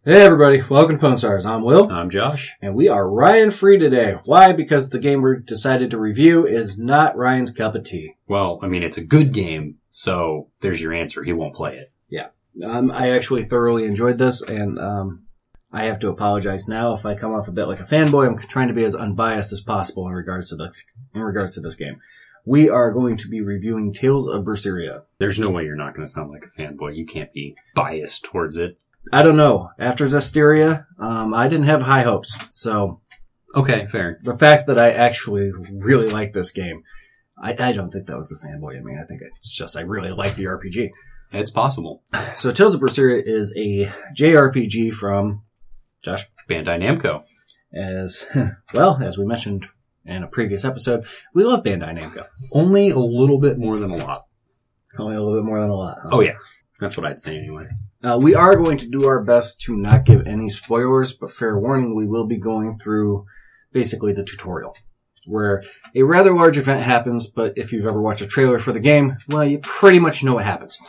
Hey everybody, welcome to Pwn Stars. I'm Will. I'm Josh. And we are Ryan free today. Why? Because the game we decided to review is not Ryan's cup of tea. Well, I mean, it's a good game, so there's your answer. He won't play it. Yeah. I actually thoroughly enjoyed this, and I have to apologize now if I come off a bit like a fanboy. I'm trying to be as unbiased as possible in regards to this game. We are going to be reviewing Tales of Berseria. There's no way you're not going to sound like a fanboy. You can't be biased towards it. I don't know. After Zestiria, I didn't have high hopes. So, okay, fair. The fact that I actually really like this game, I don't think that was the fanboy in me. I think it's just I really like the RPG. It's possible. So, Tales of Berseria is a JRPG from Josh Bandai Namco. As we mentioned in a previous episode, we love Bandai Namco. Only a little bit more than a lot. Only a little bit more than a lot. Huh? Oh yeah, that's what I'd say anyway. We are going to do our best to not give any spoilers, but fair warning, we will be going through basically the tutorial, where a rather large event happens, but if you've ever watched a trailer for the game, well, you pretty much know what happens.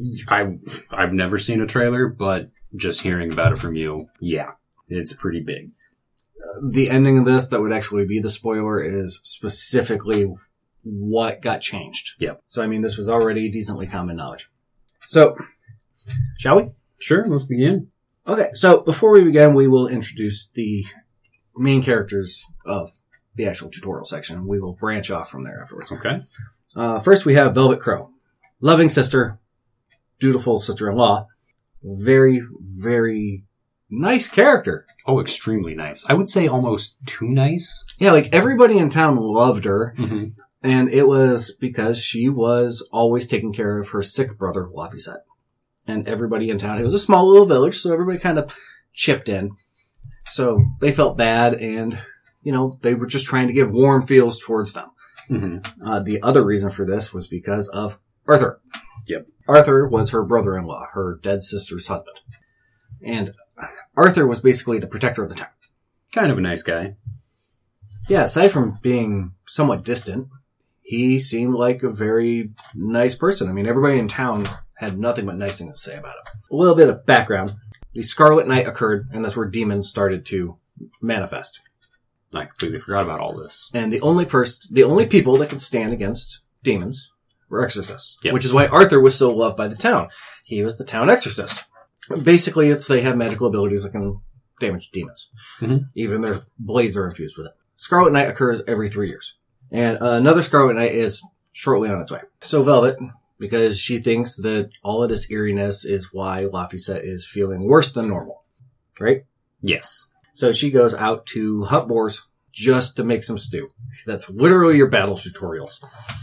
I've never seen a trailer, but just hearing about it from you, yeah, it's pretty big. The ending of this that would actually be the spoiler is specifically what got changed. Yep. So, I mean, this was already decently common knowledge. So, shall we? Sure, let's begin. Okay, so before we begin, we will introduce the main characters of the actual tutorial section. We will branch off from there afterwards. Okay. First, we have Velvet Crow. Loving sister, dutiful sister-in-law. Very, very nice character. Oh, extremely nice. I would say almost too nice. Yeah, like everybody in town loved her. Mm-hmm. And it was because she was always taking care of her sick brother, Laphicet. And everybody in town, it was a small little village, so everybody kind of chipped in. So they felt bad, and, they were just trying to give warm feels towards them. Mm-hmm. The other reason for this was because of Arthur. Yep. Arthur was her brother-in-law, her dead sister's husband. And Arthur was basically the protector of the town. Kind of a nice guy. Yeah, aside from being somewhat distant, he seemed like a very nice person. I mean, everybody in town had nothing but nice things to say about him. A little bit of background. The Scarlet Night occurred, and that's where demons started to manifest. I completely forgot about all this. And the only people that could stand against demons were exorcists. Yep. Which is why Arthur was so loved by the town. He was the town exorcist. Basically, they have magical abilities that can damage demons. Mm-hmm. Even their blades are infused with it. Scarlet Night occurs every 3 years. And another Scarlet Night is shortly on its way. So Velvet, because she thinks that all of this eeriness is why Laphicet is feeling worse than normal. Right? Yes. So she goes out to hunt boars just to make some stew. That's literally your battle tutorials.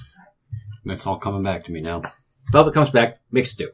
That's all coming back to me now. Velvet comes back, makes stew.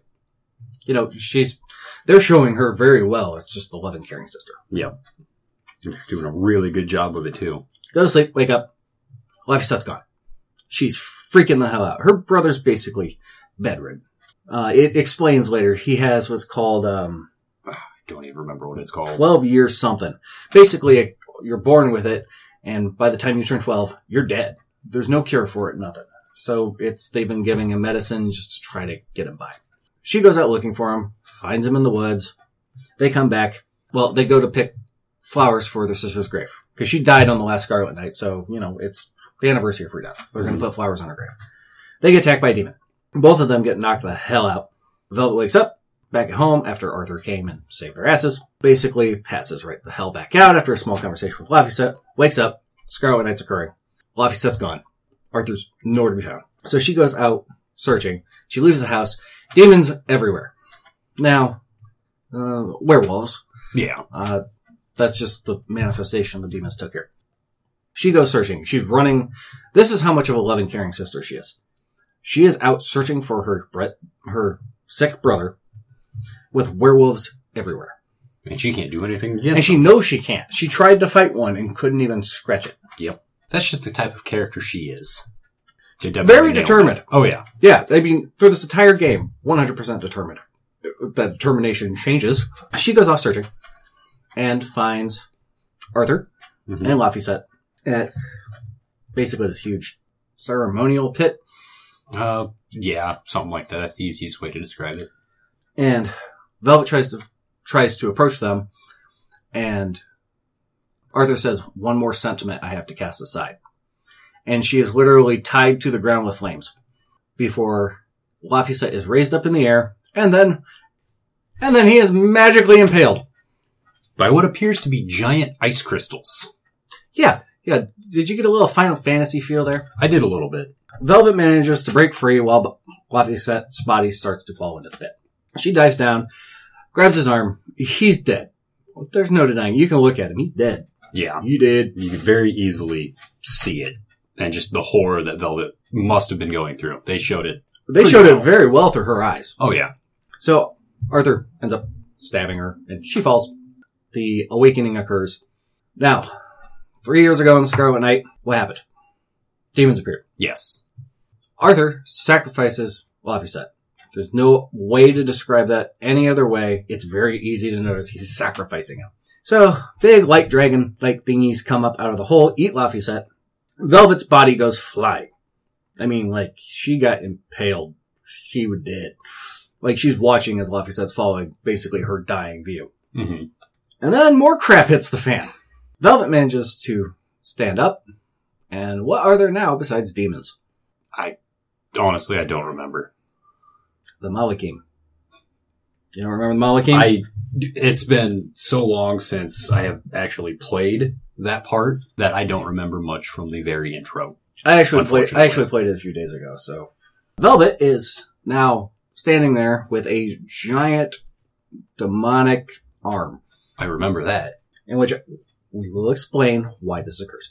They're showing her very well. It's just the loving, caring sister. Yep. Doing a really good job of it, too. Go to sleep, wake up. Laphicet's gone. She's freaking the hell out. Her brother's basically bedridden. It explains later. He has what's called, I don't even remember what it's called. 12 years something. Basically, you're born with it, and by the time you turn 12, you're dead. There's no cure for it, nothing. So they've been giving him medicine just to try to get him by. She goes out looking for him, finds him in the woods. They come back. Well, they go to pick flowers for their sister's grave. Because she died on the last Scarlet Night, so, it's the anniversary of her death. They're going to put flowers on her grave. They get attacked by a demon. Both of them get knocked the hell out. Velvet wakes up, back at home, after Arthur came and saved their asses. Basically, passes right the hell back out after a small conversation with Laphicet. Wakes up, Scarlet Night's occurring. Laphicet's gone. Arthur's nowhere to be found. So she goes out searching. She leaves the house. Demons everywhere. Now, werewolves. Yeah. That's just the manifestation the demons took here. She goes searching. She's running. This is how much of a loving, caring sister she is. She is out searching for her sick brother with werewolves everywhere. And she can't do anything against And she knows she can't. She tried to fight one and couldn't even scratch it. Yep. That's just the type of character she is. Very determined. Oh, yeah. Yeah, I mean, through this entire game, 100% determined. That determination changes. She goes off searching and finds Arthur and Laphicet at basically this huge ceremonial pit. Yeah, something like that. That's the easiest way to describe it. And Velvet tries to tries to approach them, and Arthur says, "One more sentiment I have to cast aside." And she is literally tied to the ground with flames before Laphicet is raised up in the air, and then he is magically impaled. By what appears to be giant ice crystals. Yeah. Did you get a little Final Fantasy feel there? I did a little bit. Velvet manages to break free while Laphicet's body starts to fall into the pit. She dives down, grabs his arm. He's dead. There's no denying. You can look at him. He's dead. Yeah. You did. You could very easily see it. And just the horror that Velvet must have been going through. They showed it. They showed it very well through her eyes. Oh, yeah. So Arthur ends up stabbing her, and she falls. The awakening occurs. Now, 3 years ago on the Scarlet Night, what happened? Demons appeared. Yes. Arthur sacrifices Laphicet. There's no way to describe that any other way. It's very easy to notice he's sacrificing him. So, big light dragon-like thingies come up out of the hole, eat Laphicet. Velvet's body goes flying. I mean, like, she got impaled. She was dead. Like, she's watching as Laphicet's following basically her dying view. Mm-hmm. And then more crap hits the fan. Velvet manages to stand up. And what are there now besides demons? Honestly, I don't remember. The Malakim. You don't remember the Malakim? It's been so long since I have actually played that part that I don't remember much from the very intro. I actually played it a few days ago. So Velvet is now standing there with a giant demonic arm. I remember that. In which we will explain why this occurs.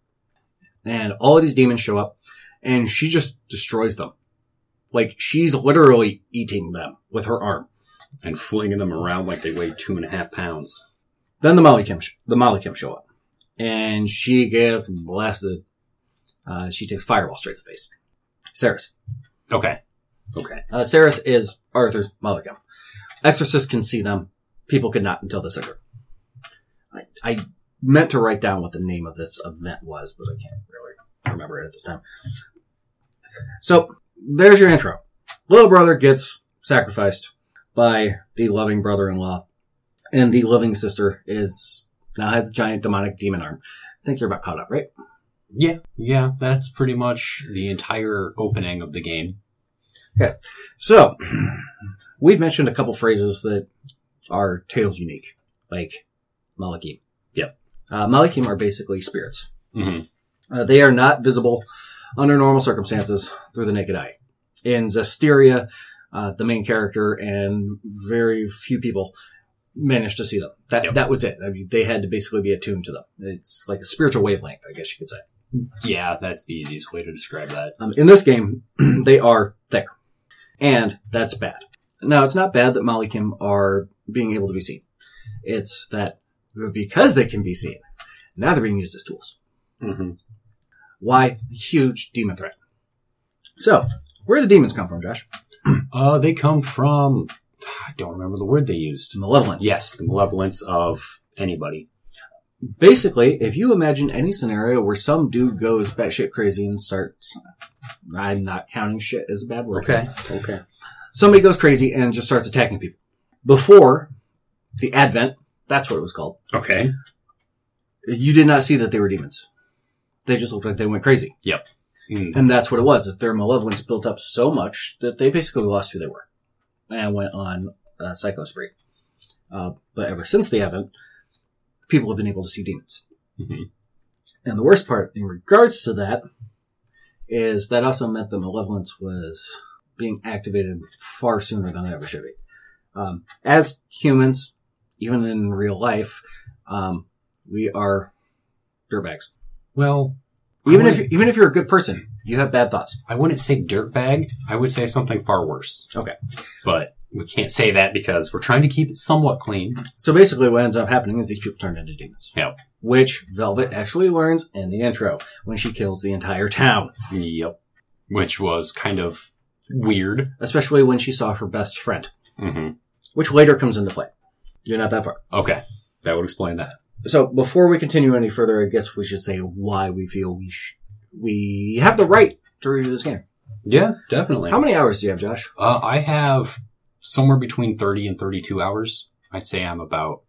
And all of these demons show up, and she just destroys them. Like, she's literally eating them with her arm. And flinging them around like they weigh 2.5 pounds. Then the Malakim show up. And she gets blasted. She takes fireball straight to the face. Ceres. Okay. Ceres is Arthur's Malakim. Exorcists can see them. People could not until this occurred. I meant to write down what the name of this event was, but I can't really remember it at this time. So, there's your intro. Little brother gets sacrificed by the loving brother-in-law, and the loving sister now has a giant demonic demon arm. I think you're about caught up, right? Yeah, that's pretty much the entire opening of the game. Okay, so, we've mentioned a couple phrases that are Tales unique, like Malakim. Yep. Malakim are basically spirits. Mm-hmm. They are not visible under normal circumstances through the naked eye. In Zestiria, the main character and very few people managed to see them. That was it. I mean, they had to basically be attuned to them. It's like a spiritual wavelength, I guess you could say. Yeah, that's the easiest way to describe that. In this game, they are there. And that's bad. Now, it's not bad that Malakim are being able to be seen. It's that because they can be seen, now they're being used as tools. Mm-hmm. Why? Huge demon threat. So, where do the demons come from, Josh? They come from, I don't remember the word they used. Malevolence. Yes, the malevolence of anybody. Basically, if you imagine any scenario where some dude goes batshit crazy and starts, I'm not counting shit as a bad word. Okay. Somebody goes crazy and just starts attacking people. Before the Advent, that's what it was called. Okay. You did not see that they were demons. They just looked like they went crazy. Yep. Mm. And that's what it was. Is their malevolence built up so much that they basically lost who they were and went on a psycho spree. But ever since the Advent, people have been able to see demons. Mm-hmm. And the worst part in regards to that is that also meant the malevolence was being activated far sooner than it ever should be. As humans, even in real life, we are dirtbags. Well, even if you're a good person, you have bad thoughts. I wouldn't say dirtbag. I would say something far worse. Okay. But we can't say that because we're trying to keep it somewhat clean. So basically what ends up happening is these people turn into demons. Yep. Which Velvet actually learns in the intro when she kills the entire town. Yep. Which was kind of weird. Especially when she saw her best friend. Mm-hmm. Which later comes into play. You're not that far. Okay. That would explain that. So before we continue any further, I guess we should say why we feel we have the right to review this game. Yeah, definitely. How many hours do you have, Josh? I have somewhere between 30 and 32 hours. I'd say I'm about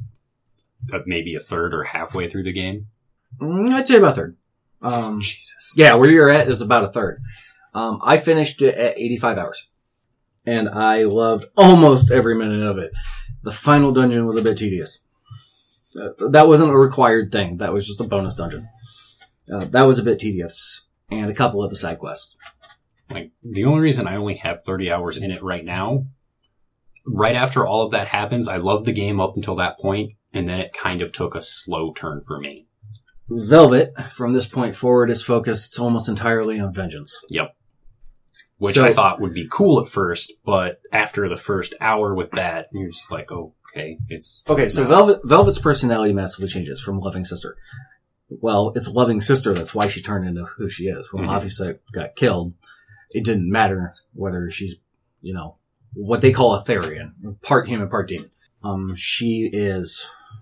maybe a third or halfway through the game. I'd say about a third. Jesus. Yeah, where you're at is about a third. I finished it at 85 hours. And I loved almost every minute of it. The final dungeon was a bit tedious. That wasn't a required thing. That was just a bonus dungeon. That was a bit tedious. And a couple of the side quests. Like, the only reason I only have 30 hours in it right now, right after all of that happens, I loved the game up until that point, and then it kind of took a slow turn for me. Velvet, from this point forward, is focused almost entirely on vengeance. Yep. Which I thought would be cool at first, but after the first hour with that, you're just like, okay, it's... Okay, so Velvet's personality massively changes from loving sister. Well, it's a loving sister, that's why she turned into who she is. When Laphicet got killed, it didn't matter whether she's, what they call a Therian, part human, part demon. She has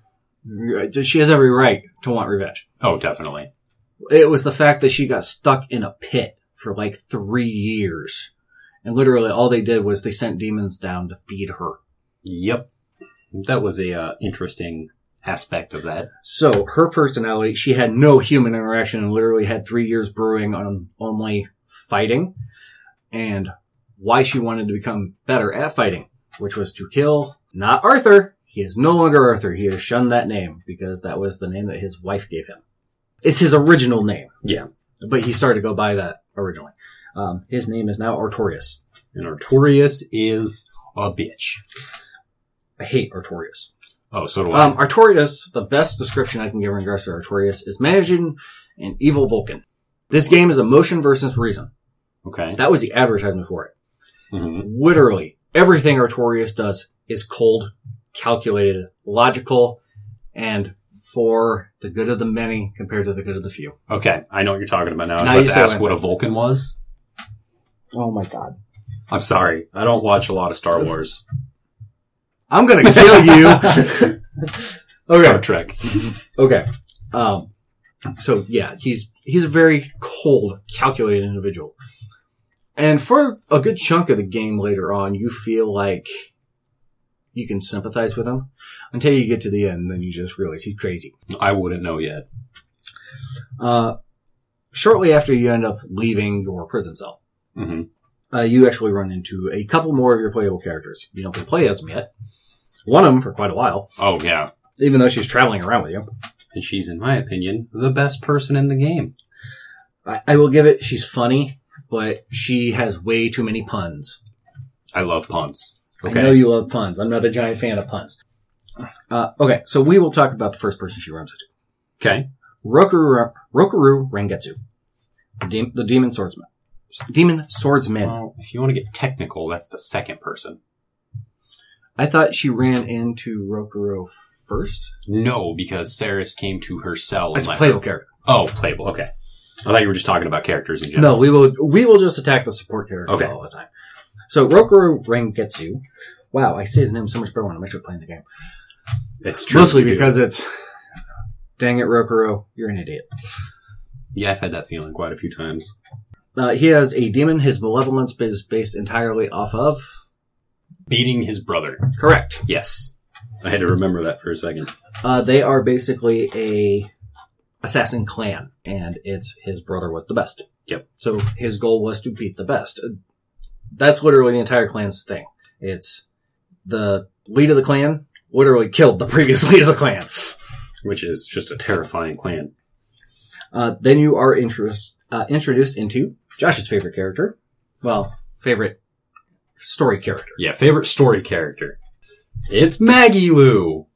every right to want revenge. Oh, definitely. It was the fact that she got stuck in a pit for like 3 years. And literally all they did was they sent demons down to feed her. Yep. That was a interesting aspect of that. So her personality, she had no human interaction and literally had 3 years brewing on only fighting. And why she wanted to become better at fighting, which was to kill not Arthur. He is no longer Arthur. He has shunned that name because that was the name that his wife gave him. It's his original name. Yeah. But he started to go by that originally. His name is now Artorias. And Artorias is a bitch. I hate Artorias. Oh, so do I. Artorias, the best description I can give in regards to Artorias is managing an evil Vulcan. This game is emotion versus reason. Okay. That was the advertisement for it. Mm-hmm. Literally, everything Artorias does is cold, calculated, logical, and for the good of the many compared to the good of the few. Okay, I know what you're talking about now. Now I was about to ask what a Vulcan was. Oh my god. I'm sorry. I don't watch a lot of Star Wars. I'm gonna kill you! Okay. Star Trek. Okay. So yeah, he's a very cold, calculated individual. And for a good chunk of the game later on, you feel like you can sympathize with him until you get to the end, and then you just realize he's crazy. I wouldn't know yet. Shortly after you end up leaving your prison cell, you actually run into a couple more of your playable characters. You don't get to play as them yet. One of them for quite a while. Oh, yeah. Even though she's traveling around with you. And she's, in my opinion, the best person in the game. I will give it, she's funny, but she has way too many puns. I love puns. Okay. I know you love puns. I'm not a giant fan of puns. Okay, so we will talk about the first person she runs into. Okay. Rokaru Rengetsu. The demon swordsman. Demon swordsman. Well, if you want to get technical, that's the second person. I thought she ran into Rokaru first. No, because Ceres came to her cell. It's a playable character. Oh, playable. Okay. I thought you were just talking about characters in general. No, we will just attack the support characters all the time. So Rokaru Rengetsu. Wow, I say his name so much better when I'm actually playing the game. It's true. Mostly because it's, dang it, Rokaru, you're an idiot. Yeah, I've had that feeling quite a few times. He has a demon. His malevolence is based entirely off of beating his brother. Correct. Yes. I had to remember that for a second. They are basically a assassin clan, and it's his brother was the best. Yep. So his goal was to beat the best. That's literally the entire clan's thing. It's the lead of the clan literally killed the previous lead of the clan. Which is just a terrifying clan. Then you are introduced into Josh's favorite character. Well, favorite story character. Yeah, favorite story character. It's Maggie Lou.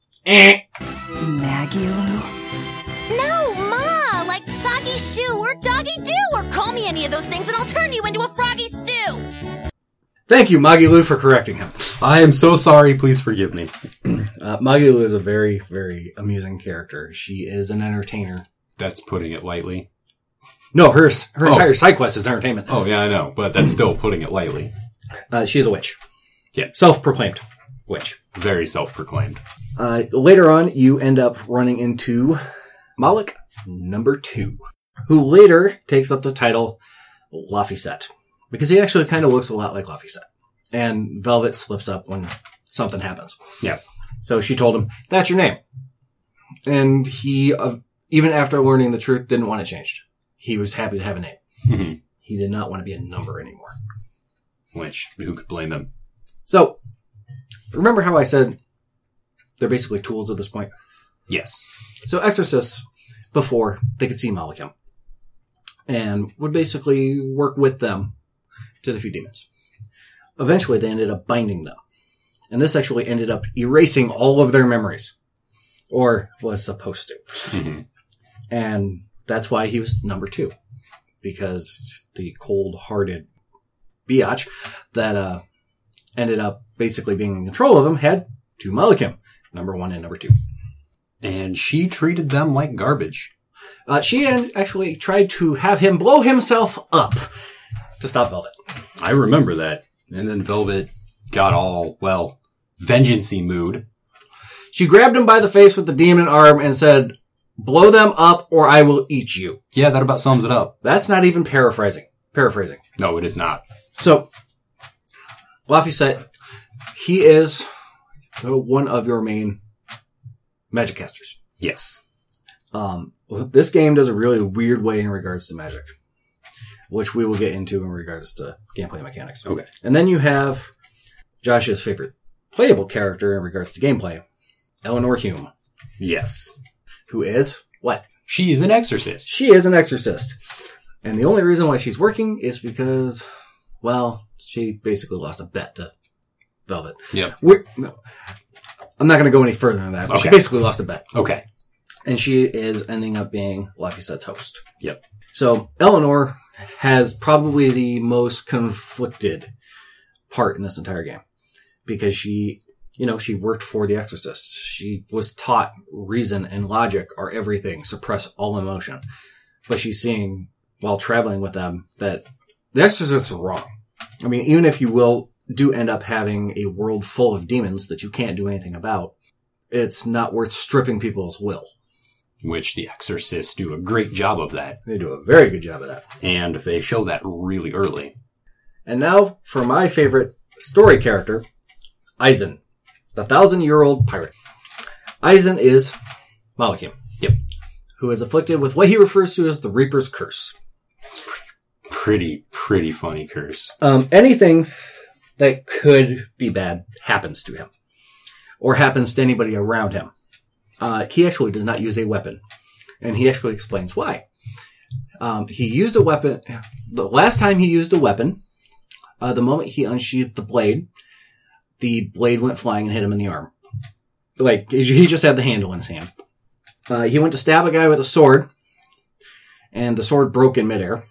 Maggie Lou? No, Ma! Like soggy shoe or doggy do, or call me any of those things and I'll turn you into a froggy stew! Thank you, Magilu, for correcting him. I am so sorry. Please forgive me. Magilu is a very, very amusing character. She is an entertainer. That's putting it lightly. No, her entire side quest is entertainment. Oh, yeah, I know, but that's still putting it lightly. She is a witch. Yeah. Self-proclaimed witch. Very self-proclaimed. Later on, you end up running into Malik number 2, who later takes up the title Laphicet, because he actually kind of looks a lot like Laphicet. And Velvet slips up when something happens. Yeah. So she told him, that's your name. And he, even after learning the truth, didn't want it changed. He was happy to have a name. Mm-hmm. He did not want to be a number anymore. Which, who could blame him? So, remember how I said they're basically tools at this point? Yes. So exorcists, before, they could see Malachim. And would basically work with them to defeat demons. Eventually, they ended up binding them. And this actually ended up erasing all of their memories. Or was supposed to. Mm-hmm. And that's why he was number 2. Because the cold-hearted biatch that ended up basically being in control of him had 2 Malachim. Number 1 and number 2. And she treated them like garbage. She actually tried to have him blow himself up to stop Velvet. I remember that. And then Velvet got all, vengeance-y mood. She grabbed him by the face with the demon arm and said, blow them up or I will eat you. Yeah, that about sums it up. That's not even paraphrasing. No, it is not. So, Laphicet, he is one of your main magic casters. Yes. This game does a really weird way in regards to magic, which we will get into in regards to gameplay mechanics. Okay. And then you have Josh's favorite playable character in regards to gameplay, Eleanor Hume. Yes. Who is what? She's an exorcist. She is an exorcist. And the only reason why she's working is because, she basically lost a bet to Velvet. Yep. I'm not going to go any further than that. But Okay. She basically lost a bet. Okay. And she is ending up being Laphicet's host. Yep. So Eleanor has probably the most conflicted part in this entire game. Because she worked for the exorcists. She was taught reason and logic are everything. Suppress all emotion. But she's seeing, while traveling with them, that the exorcists are wrong. I mean, even if you do end up having a world full of demons that you can't do anything about, it's not worth stripping people's will. Which the exorcists do a great job of that. They do a very good job of that. And they show that really early. And now, for my favorite story character, Eisen, the 1,000-year-old pirate. Eisen is Malachim. Yep. Who is afflicted with what he refers to as the Reaper's Curse. Pretty funny curse. Anything that could be bad happens to him. Or happens to anybody around him. He actually does not use a weapon. And he actually explains why. He used a weapon. The last time he used a weapon, the moment he unsheathed the blade went flying and hit him in the arm. He just had the handle in his hand. He went to stab a guy with a sword, and the sword broke in midair.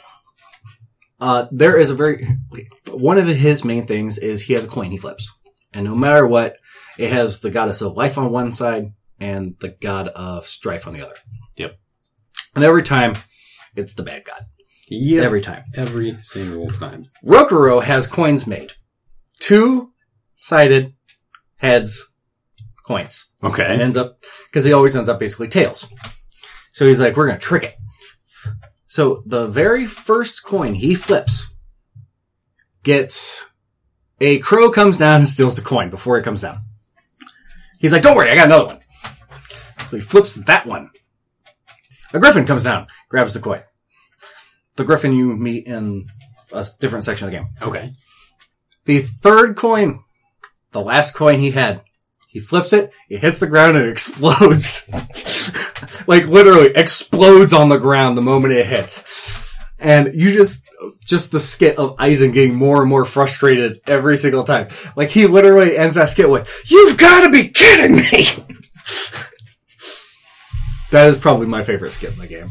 There is one of his main things is he has a coin he flips. And no matter what, it has the goddess of life on one side and the god of strife on the other. Yep. And every time, it's the bad god. Yep. Every time. Every single time. Rokuro has coins made. 2-sided heads coins. Okay. And because he always ends up basically tails. So he's like, we're going to trick it. So the very first coin he flips a crow comes down and steals the coin before it comes down. He's like, don't worry, I got another one. So he flips that one. A griffin comes down, grabs the coin. The griffin you meet in a different section of the game. Okay. The third coin, the last coin he had, he flips it, it hits the ground, and it explodes. Literally explodes on the ground the moment it hits. And you just the skit of Eisen getting more and more frustrated every single time. He literally ends that skit with, "You've got to be kidding me!" That is probably my favorite skit in the game.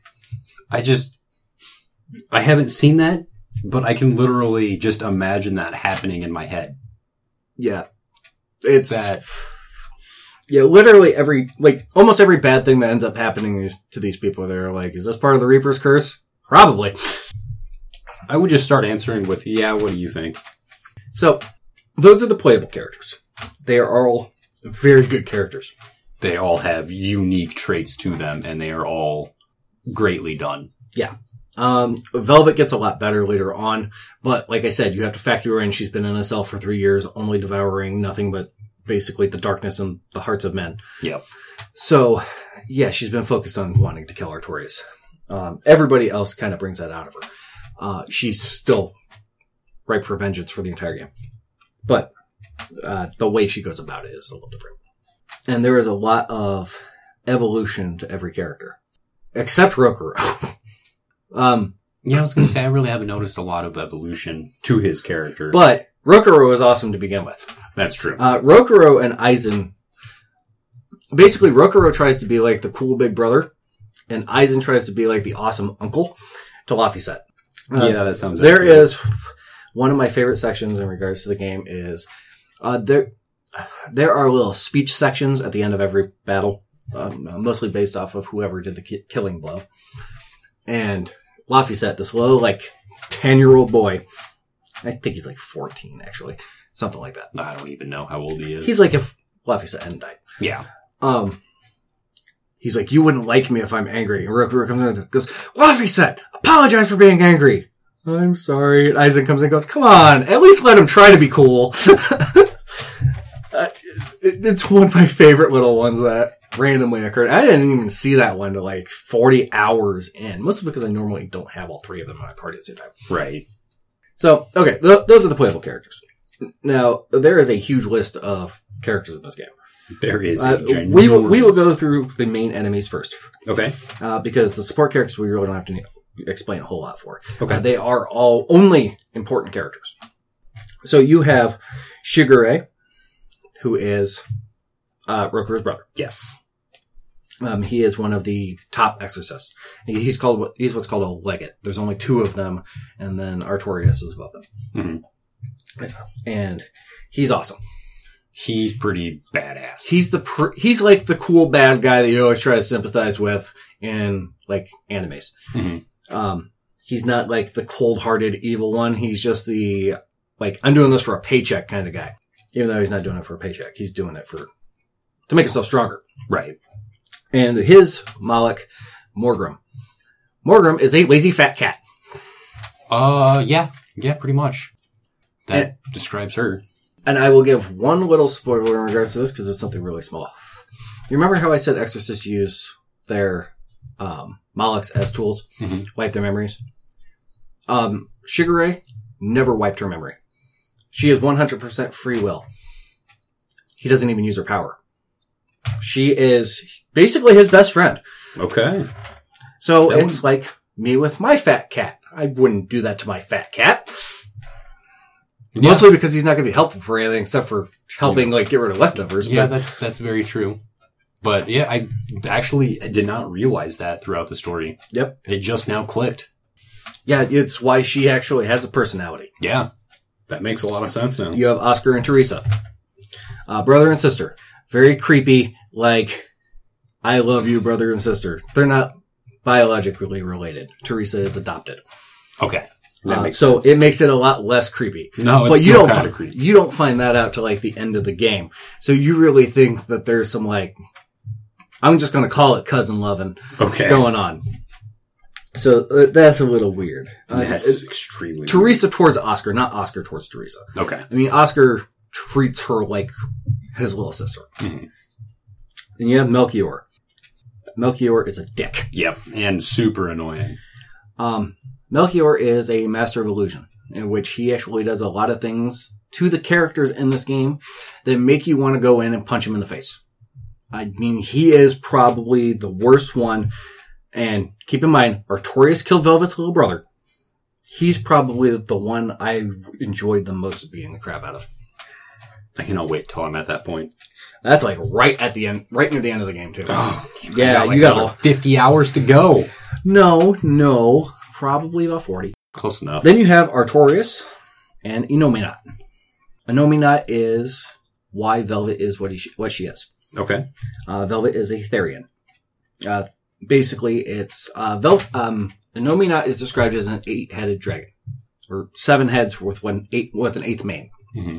I haven't seen that, but I can literally just imagine that happening in my head. Yeah. It's that. Yeah, literally almost every bad thing that ends up happening to these people, they're like, is this part of the Reaper's Curse? Probably. I would just start answering with, yeah, what do you think? So, those are the playable characters. They are all very good characters. They all have unique traits to them, and they are all greatly done. Yeah. Velvet gets a lot better later on, but like I said, you have to factor in she's been in a cell for 3 years, only devouring nothing but basically the darkness in the hearts of men. Yep. So, yeah, she's been focused on wanting to kill Artorias. Everybody else kind of brings that out of her. She's still ripe for vengeance for the entire game. But the way she goes about it is a little different. And there is a lot of evolution to every character. Except Rokuro. Yeah, I was going to say, I really haven't noticed a lot of evolution to his character. But Rokuro is awesome to begin with. That's true. Rokuro and Aizen... Basically, Rokuro tries to be like the cool big brother, and Aizen tries to be like the awesome uncle to Laphicet. Yeah, that sounds There accurate. is... One of my favorite sections in regards to the game is... There are little speech sections at the end of every battle, mostly based off of whoever did the killing blow. And Laphicet, this little, 10-year-old boy, I think he's 14, actually. Something like that. I don't even know how old he is. He's like if Laphicet hadn't died. Yeah. He's like, you wouldn't like me if I'm angry. And Rokuro comes in and goes, Laphicet, apologize for being angry. I'm sorry. And Aizen comes in and goes, come on, at least let him try to be cool. It's one of my favorite little ones that randomly occurred. I didn't even see that one to 40 hours in. Mostly because I normally don't have all three of them in my party at the same time. Right. So, okay, those are the playable characters. Now, there is a huge list of characters in this game. There is a we will go through the main enemies first. Okay. Because the support characters we really don't have to explain a whole lot for. Okay. They are all only important characters. So you have Shigure, who is Rokuro's brother. Yes. He is one of the top exorcists. He's what's called a legate. There's only two of them, and then Artorias is above them. Mm-hmm. And he's awesome. He's pretty badass. He's like the cool bad guy that you always try to sympathize with in animes. Mm-hmm. He's not like the cold-hearted evil one. He's just the I'm doing this for a paycheck kind of guy. Even though he's not doing it for a paycheck, he's doing it to make himself stronger. Right. And his Malak, Morgrim. Morgrim is a lazy fat cat. Yeah, pretty much. That describes her. And I will give one little spoiler in regards to this because it's something really small. You remember how I said exorcists use their Malaks as tools, wipe their memories? Shigure never wiped her memory. She is 100% free will. He doesn't even use her power. She is basically his best friend. Okay. So it's like me with my fat cat. I wouldn't do that to my fat cat. Yeah. Mostly because he's not going to be helpful for anything except for helping get rid of leftovers. Yeah, that's very true. But yeah, I actually did not realize that throughout the story. Yep. It just now clicked. Yeah, it's why she actually has a personality. Yeah. That makes a lot of sense now. You have Oscar and Teresa. Brother and sister. Very creepy, I love you, brother and sister. They're not biologically related. Teresa is adopted. Okay. That makes so sense. it makes it a lot less creepy. No, it's still kind of creepy. You don't find that out till the end of the game. So you really think that there's some I'm just going to call it cousin loving going on. So that's a little weird. That's extremely Teresa towards Oscar, not Oscar towards Teresa. Okay. I mean, Oscar treats her like his little sister. Mm-hmm. Then you have Melchior. Melchior is a dick. Yep, and super annoying. Melchior is a master of illusion, in which he actually does a lot of things to the characters in this game that make you want to go in and punch him in the face. I mean, he is probably the worst one. And keep in mind, Artorias killed Velvet's little brother. He's probably the one I enjoyed the most beating the crap out of. I cannot wait till I'm at that point. That's right at the end, right near the end of the game, too. Oh, yeah, you got 50 hours to go. No, probably about 40. Close enough. Then you have Artorias and Innominat. Innominat is why Velvet is what she is. Okay. Velvet is a Therian. Basically, it's Innominat is described as an 8-headed dragon, or 7 heads with an 8th mane. Mm-hmm.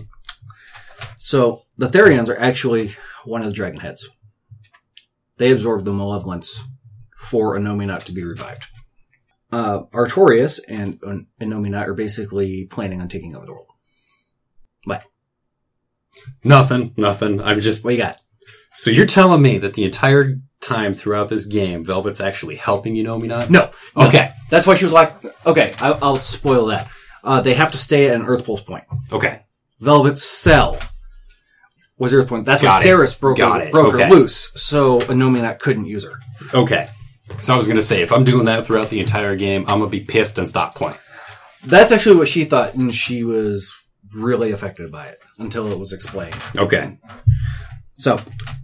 So the Therians are actually one of the dragon heads. They absorb the malevolence for Innominat to be revived. Artorias and Innominat are basically planning on taking over the world. But Nothing. I'm just... What you got? So you're telling me that the entire time throughout this game, Velvet's actually helping Unominat? No. Okay. That's why she was like, okay, I'll spoil that. They have to stay at an Earth Pulse point. Okay. Velvet's cell was Earth Point. That's why Got it. Ceres broke Okay. her loose, so Unominat couldn't use her. Okay. So I was going to say, if I'm doing that throughout the entire game, I'm going to be pissed and stop playing. That's actually what she thought, and she was really affected by it until it was explained. Okay. So,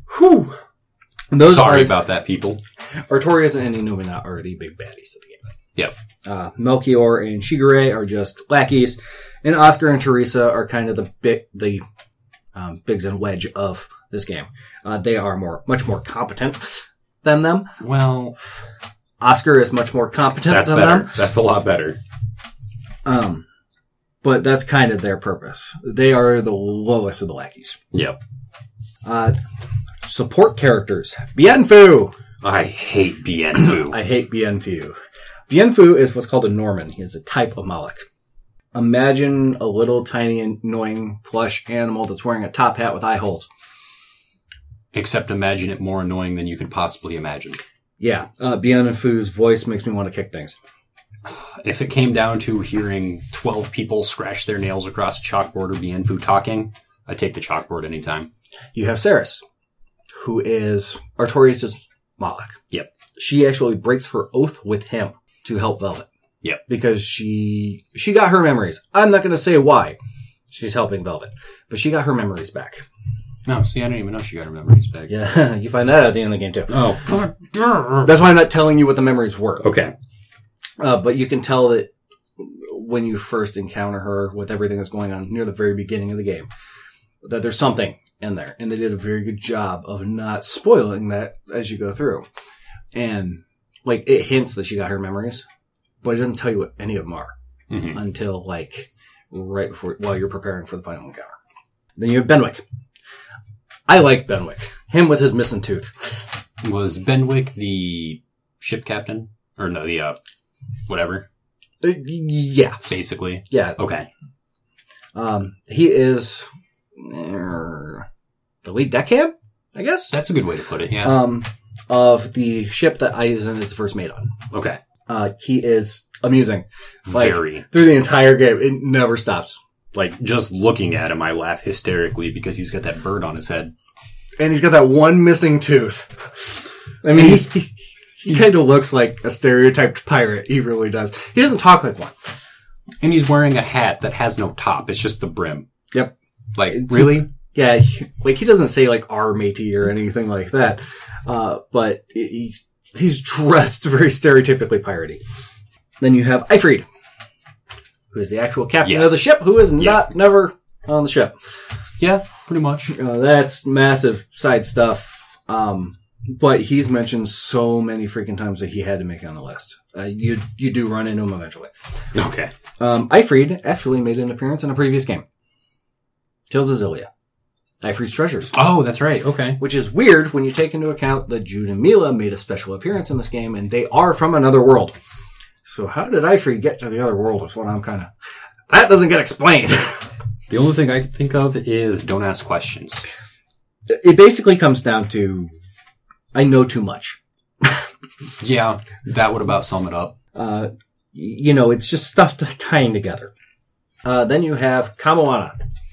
Sorry about that, people. Artorias and Unominat are the big baddies of the game. Yep. Melchior and Shigure are just lackeys, and Oscar and Teresa are kind of the bigs and wedge of this game. They are much more competent than them. Well, Oscar is much more competent than them. That's a lot better. But that's kind of their purpose. They are the lowest of the lackeys. Yep. Support characters. Bienfu! I hate Bienfu. I hate Bienfu. Bienfu is what's called a Norman. He is a type of Moloch. Imagine a little tiny annoying plush animal that's wearing a top hat with eye holes. Except imagine it more annoying than you could possibly imagine. Yeah. Bienfu's voice makes me want to kick things. If it came down to hearing 12 people scratch their nails across a chalkboard or Bienfu talking, I'd take the chalkboard anytime. You have Ceres, who is Artorias' Moloch. Yep. She actually breaks her oath with him to help Velvet. Yep. Because she got her memories. I'm not going to say why she's helping Velvet, but she got her memories back. No, see, I didn't even know she got her memories back. Yeah, you find that at the end of the game, too. Oh. That's why I'm not telling you what the memories were. Okay. But you can tell that when you first encounter her with everything that's going on near the very beginning of the game, that there's something in there. And they did a very good job of not spoiling that as you go through. And, like, it hints that she got her memories, but it doesn't tell you what any of them are until, like, right before, while you're preparing for the final encounter. Then you have Benwick. I like Benwick. Him with his missing tooth. Was Benwick the ship captain? Or no, the, whatever? Yeah. Basically? Yeah. Okay. He is the lead deckhand, I guess? That's a good way to put it, yeah. Of the ship that Aizen is the first mate on. Okay. He is amusing. Like, Very. Through the entire game, it never stops. Like, just looking at him, I laugh hysterically because he's got that bird on his head. And he's got that one missing tooth. I mean, he kind of looks like a stereotyped pirate. He really does. He doesn't talk like one. And he's wearing a hat that has no top. It's just the brim. Yep. Like, really? Yeah. He doesn't say, like, our matey or anything like that. But he's dressed very stereotypically piratey. Then you have Ifrid, who is the actual captain of the ship, who is never on the ship. Yeah, pretty much. That's massive side stuff. But he's mentioned so many freaking times that he had to make it on the list. You do run into him eventually. Okay. Ifrid actually made an appearance in a previous game. Tales of Xillia. Ifrid's Treasures. Oh, that's right. Okay. Which is weird when you take into account that Jude and Mila made a special appearance in this game, and they are from another world. So how did Ifrid get to the other world is what I'm kind of... That doesn't get explained. The only thing I can think of is don't ask questions. It basically comes down to, I know too much. Yeah, that would about sum it up. It's just stuff tying together. Then you have Kamoana.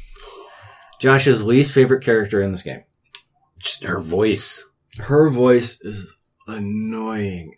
Josh's least favorite character in this game. Just her voice. Her voice is annoying.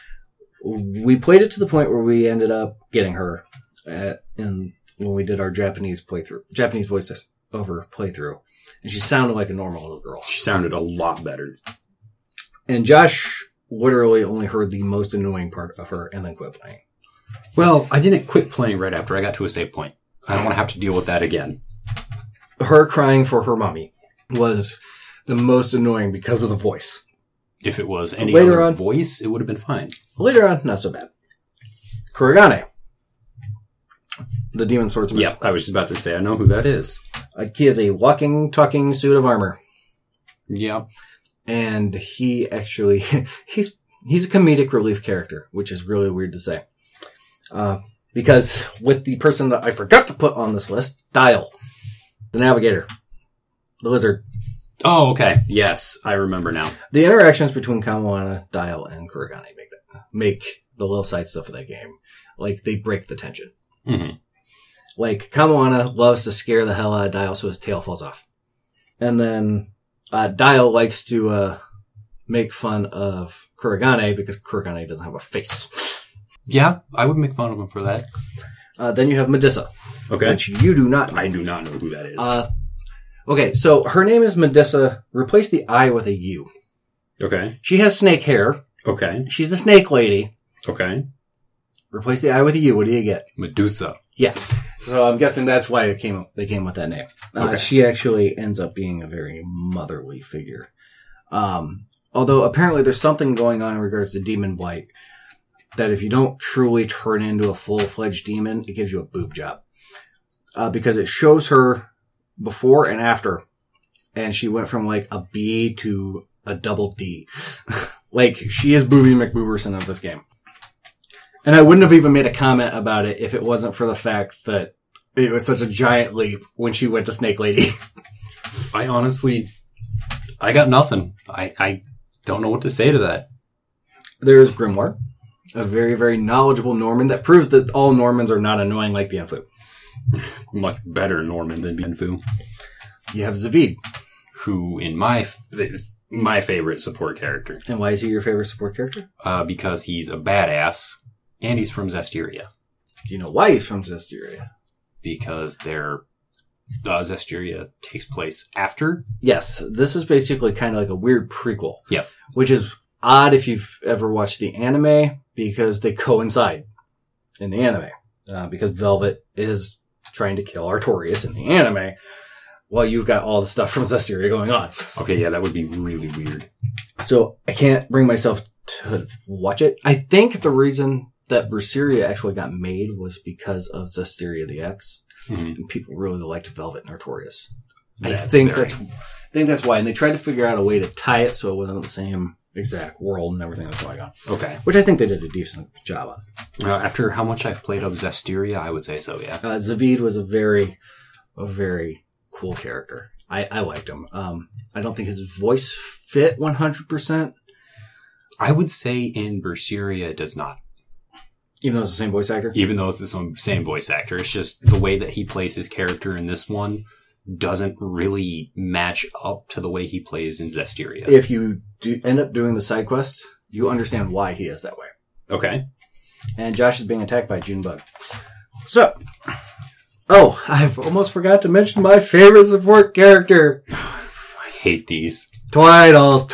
We played it to the point where we ended up getting her when we did our Japanese voice over playthrough. And she sounded like a normal little girl. She sounded a lot better. And Josh literally only heard the most annoying part of her and then quit playing. Well, I didn't quit playing right after I got to a save point. I don't want to have to deal with that again. Her crying for her mommy was the most annoying because of the voice. If it was any other voice, it would have been fine. Later on, not so bad. Kurogane. The demon swordsman. Yeah, I was just about to say, I know who that is. He has a walking, talking suit of armor. Yeah. And he actually, he's a comedic relief character, which is really weird to say. Because with the person that I forgot to put on this list, Dial, the navigator. the lizard. Oh, okay. Yes, I remember now. The interactions between Kamoana, Dial, and Kuragane make the little side stuff of that game. Like, they break the tension. Mm-hmm. Like, Kamoana loves to scare the hell out of Dial so his tail falls off. And then Dial likes to make fun of Kuragane because Kuragane doesn't have a face. Yeah, I would make fun of him for that. Then you have Medusa. Okay. Which you do not. I do not know who that is. Okay, so her name is Medusa. Replace the I with a U. Okay. She has snake hair. Okay. She's a snake lady. Okay. Replace the I with a U. What do you get? Medusa. Yeah. So I'm guessing that's why they came with that name. Okay. She actually ends up being a very motherly figure. Although apparently there's something going on in regards to Demon Blight that if you don't truly turn into a full-fledged demon, it gives you a boob job. Because it shows her before and after. And she went from like a B to a double D. Like, she is Booby McBooberson of this game. And I wouldn't have even made a comment about it if it wasn't for the fact that it was such a giant leap when she went to Snake Lady. I got nothing. I don't know what to say to that. There's Grimoire, a very, very knowledgeable Norman that proves that all Normans are not annoying like Bienfu. Much better Norman than Bienfu. You have Zavid. Who, in my favorite support character. And why is he your favorite support character? Because he's a badass, and he's from Zestiria. Do you know why he's from Zestiria? Because Zestiria takes place after. Yes, this is basically kind of like a weird prequel. Yep. Which is odd if you've ever watched the anime, because they coincide in the anime. Because Velvet is trying to kill Artorias in the anime, while you've got all the stuff from Zestiria going on. Okay, yeah, that would be really weird. So I can't bring myself to watch it. I think the reason that Berseria actually got made was because of Zestiria the X. Mm-hmm. And people really liked Velvet and Artorias. I think that's why. And they tried to figure out a way to tie it so it wasn't the same exact world and everything that's going on. Okay. Which I think they did a decent job on. After how much I've played of Zestiria, I would say so, yeah. Zavid was a very cool character. I liked him. I don't think his voice fit 100%. I would say in Berseria it does not. Even though it's the same voice actor? Even though it's the same voice actor. It's just the way that he plays his character in this one doesn't really match up to the way he plays in Zestiria. If you end up doing the side quests, you understand why he is that way. Okay. And Josh is being attacked by Junebug. So, I've almost forgot to mention my favorite support character. I hate these. Twiddles.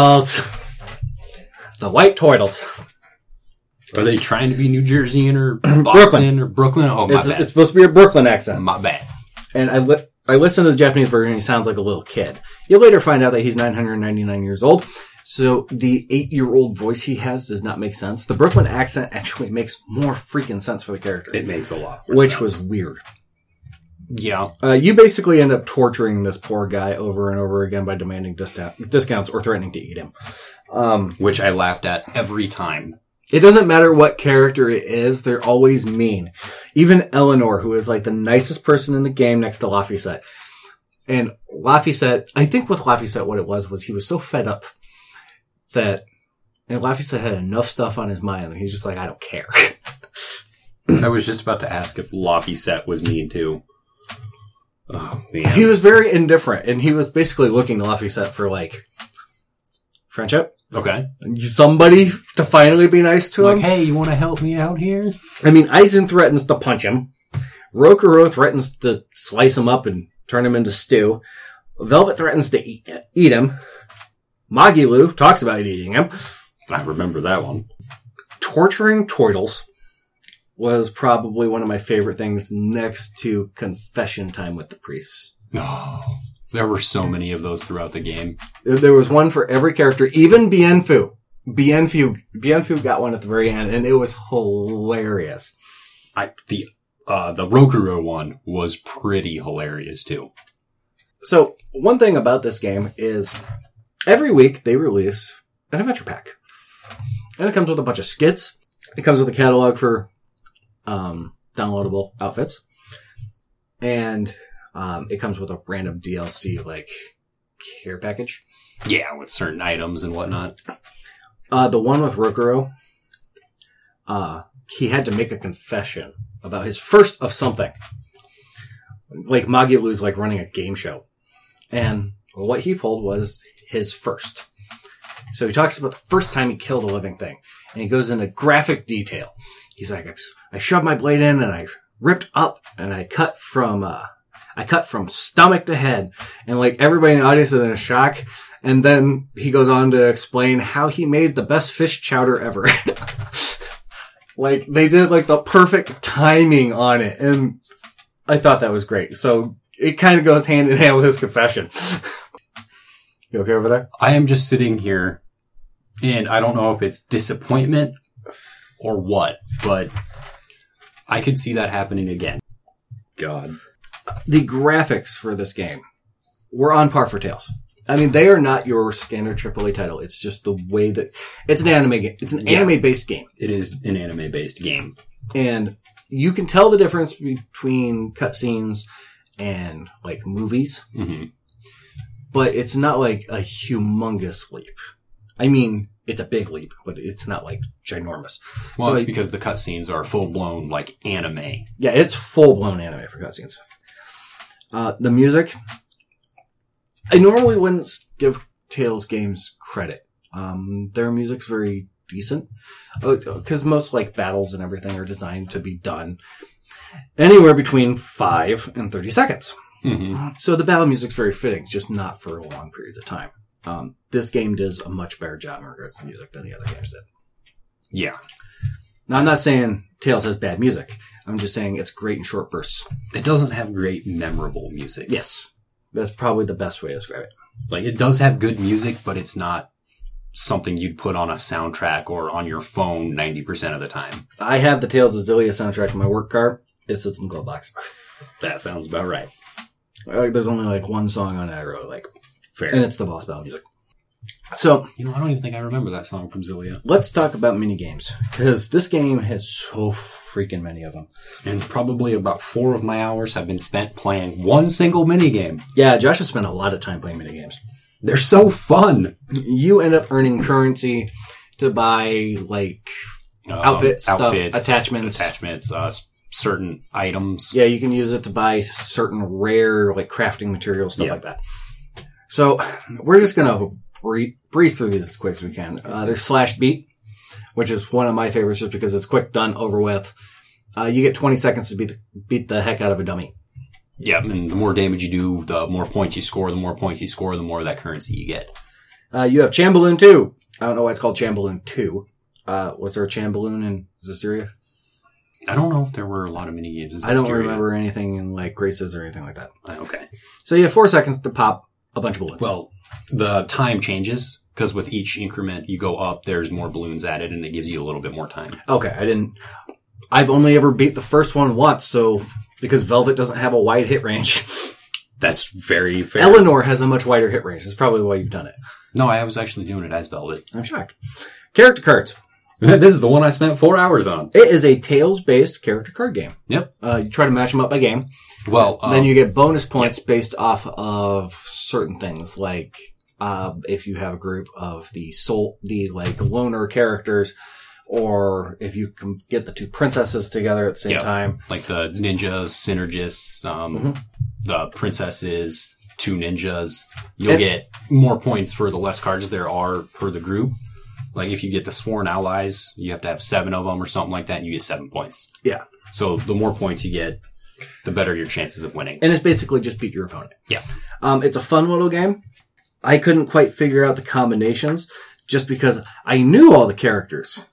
The white Twiddles. Are they trying to be New Jerseyan or Boston or Brooklyn? Oh, my bad. It's supposed to be a Brooklyn accent. My bad. And I listened to the Japanese version, he sounds like a little kid. You later find out that he's 999 years old. So the 8-year-old voice he has does not make sense. The Brooklyn accent actually makes more freaking sense for the character. It makes a lot more sense. Which was weird. Yeah. You basically end up torturing this poor guy over and over again by demanding discounts or threatening to eat him. Which I laughed at every time. It doesn't matter what character it is, they're always mean. Even Eleanor, who is like the nicest person in the game next to Laphicet. And Laphicet, I think with Laphicet what it was he was so fed up that, and Laphicet had enough stuff on his mind that he's just like, I don't care. I was just about to ask if Laphicet was mean too. Oh, man. He was very indifferent, and he was basically looking to Laphicet for like friendship. Okay. Somebody to finally be nice to him. Like, hey, you want to help me out here? I mean, Aizen threatens to punch him. Rokuro threatens to slice him up and turn him into stew. Velvet threatens to eat him. Magilu talks about eating him. I remember that one. Torturing Twiddles was probably one of my favorite things next to confession time with the priests. Oh, there were so many of those throughout the game. There was one for every character, even Bienfu. Bienfu got one at the very end, and it was hilarious. The Rokuro one was pretty hilarious too. So, one thing about this game is every week they release an adventure pack. And it comes with a bunch of skits. It comes with a catalog for downloadable outfits. And It comes with a random DLC, like, care package. Yeah, with certain items and whatnot. The one with Rokuro, he had to make a confession about his first of something. Like, Magilu's like running a game show. And what he pulled was his first. So he talks about the first time he killed a living thing. And he goes into graphic detail. He's like, I shoved my blade in and I ripped up and I cut from stomach to head. And like everybody in the audience is in shock. And then he goes on to explain how he made the best fish chowder ever. Like, they did like the perfect timing on it. And I thought that was great. So it kind of goes hand in hand with his confession. You okay over there? I am just sitting here, and I don't know if it's disappointment or what, but I could see that happening again. God. The graphics for this game were on par for Tales. I mean, they are not your standard AAA title. It's just the way that it's an anime game. It's an anime-based game. It is an anime-based game. And you can tell the difference between cutscenes and, like, movies. Mm-hmm. But it's not, like, a humongous leap. I mean, it's a big leap, but it's not, like, ginormous. Well, so, it's because the cutscenes are full-blown, like, anime. Yeah, it's full-blown anime for cutscenes. The music, I normally wouldn't give Tales games credit. Their music's very decent. Because most, like, battles and everything are designed to be done anywhere between 5 and 30 seconds. Mm-hmm. So the battle music's very fitting, just not for long periods of time. This game does a much better job in regards to music than the other games did. Yeah. Now, I'm not saying Tales has bad music. I'm just saying it's great in short bursts. It doesn't have great, memorable music. Yes. That's probably the best way to describe it. Like, it does have good music, but it's not something you'd put on a soundtrack or on your phone 90% of the time. I have the Tales of Xillia soundtrack in my work car. It sits in the glove box. That sounds about right. There's only like one song on it I really like. Fair. And it's the boss battle music. So, I don't even think I remember that song from Xillia. Let's talk about minigames. Because this game has so freaking many of them. And probably about 4 of my hours have been spent playing one single minigame. Yeah, Josh has spent a lot of time playing minigames. They're so fun. You end up earning currency to buy, like, outfits, attachments, certain items. Yeah, you can use it to buy certain rare, like, crafting materials, stuff like that. So, we're just going to breeze through these as quick as we can. There's Slash Beat, which is one of my favorites just because it's quick, done, over with. You get 20 seconds to beat the heck out of a dummy. Yeah, and the more damage you do, the more points you score. The more points you score, the more of that currency you get. You have Chamballoon 2. I don't know why it's called Chamballoon 2. Was there a Chamballoon in Zaciria? I don't know if there were a lot of minigames in Zaciria. I don't remember anything in, like, Graces or anything like that. Okay. So you have 4 seconds to pop a bunch of balloons. Well, the time changes, because with each increment you go up, there's more balloons added, and it gives you a little bit more time. Okay, I've only ever beat the first one once, so, because Velvet doesn't have a wide hit range. That's very fair. Eleanor has a much wider hit range. That's probably why you've done it. No, I was actually doing it as Velvet. I'm shocked. Character cards. This is the one I spent 4 hours on. It is a Tales-based character card game. Yep. You try to match them up by game. Well, then you get bonus points based off of certain things, like if you have a group of the loner characters, or if you can get the 2 princesses together at the same time. Like the ninjas, synergists, the princesses, 2 ninjas. You'll get more points for the less cards there are per the group. Like, if you get the sworn allies, you have to have 7 of them or something like that, and you get 7 points. Yeah. So the more points you get, the better your chances of winning. And it's basically just beat your opponent. Yeah. It's a fun little game. I couldn't quite figure out the combinations just because I knew all the characters.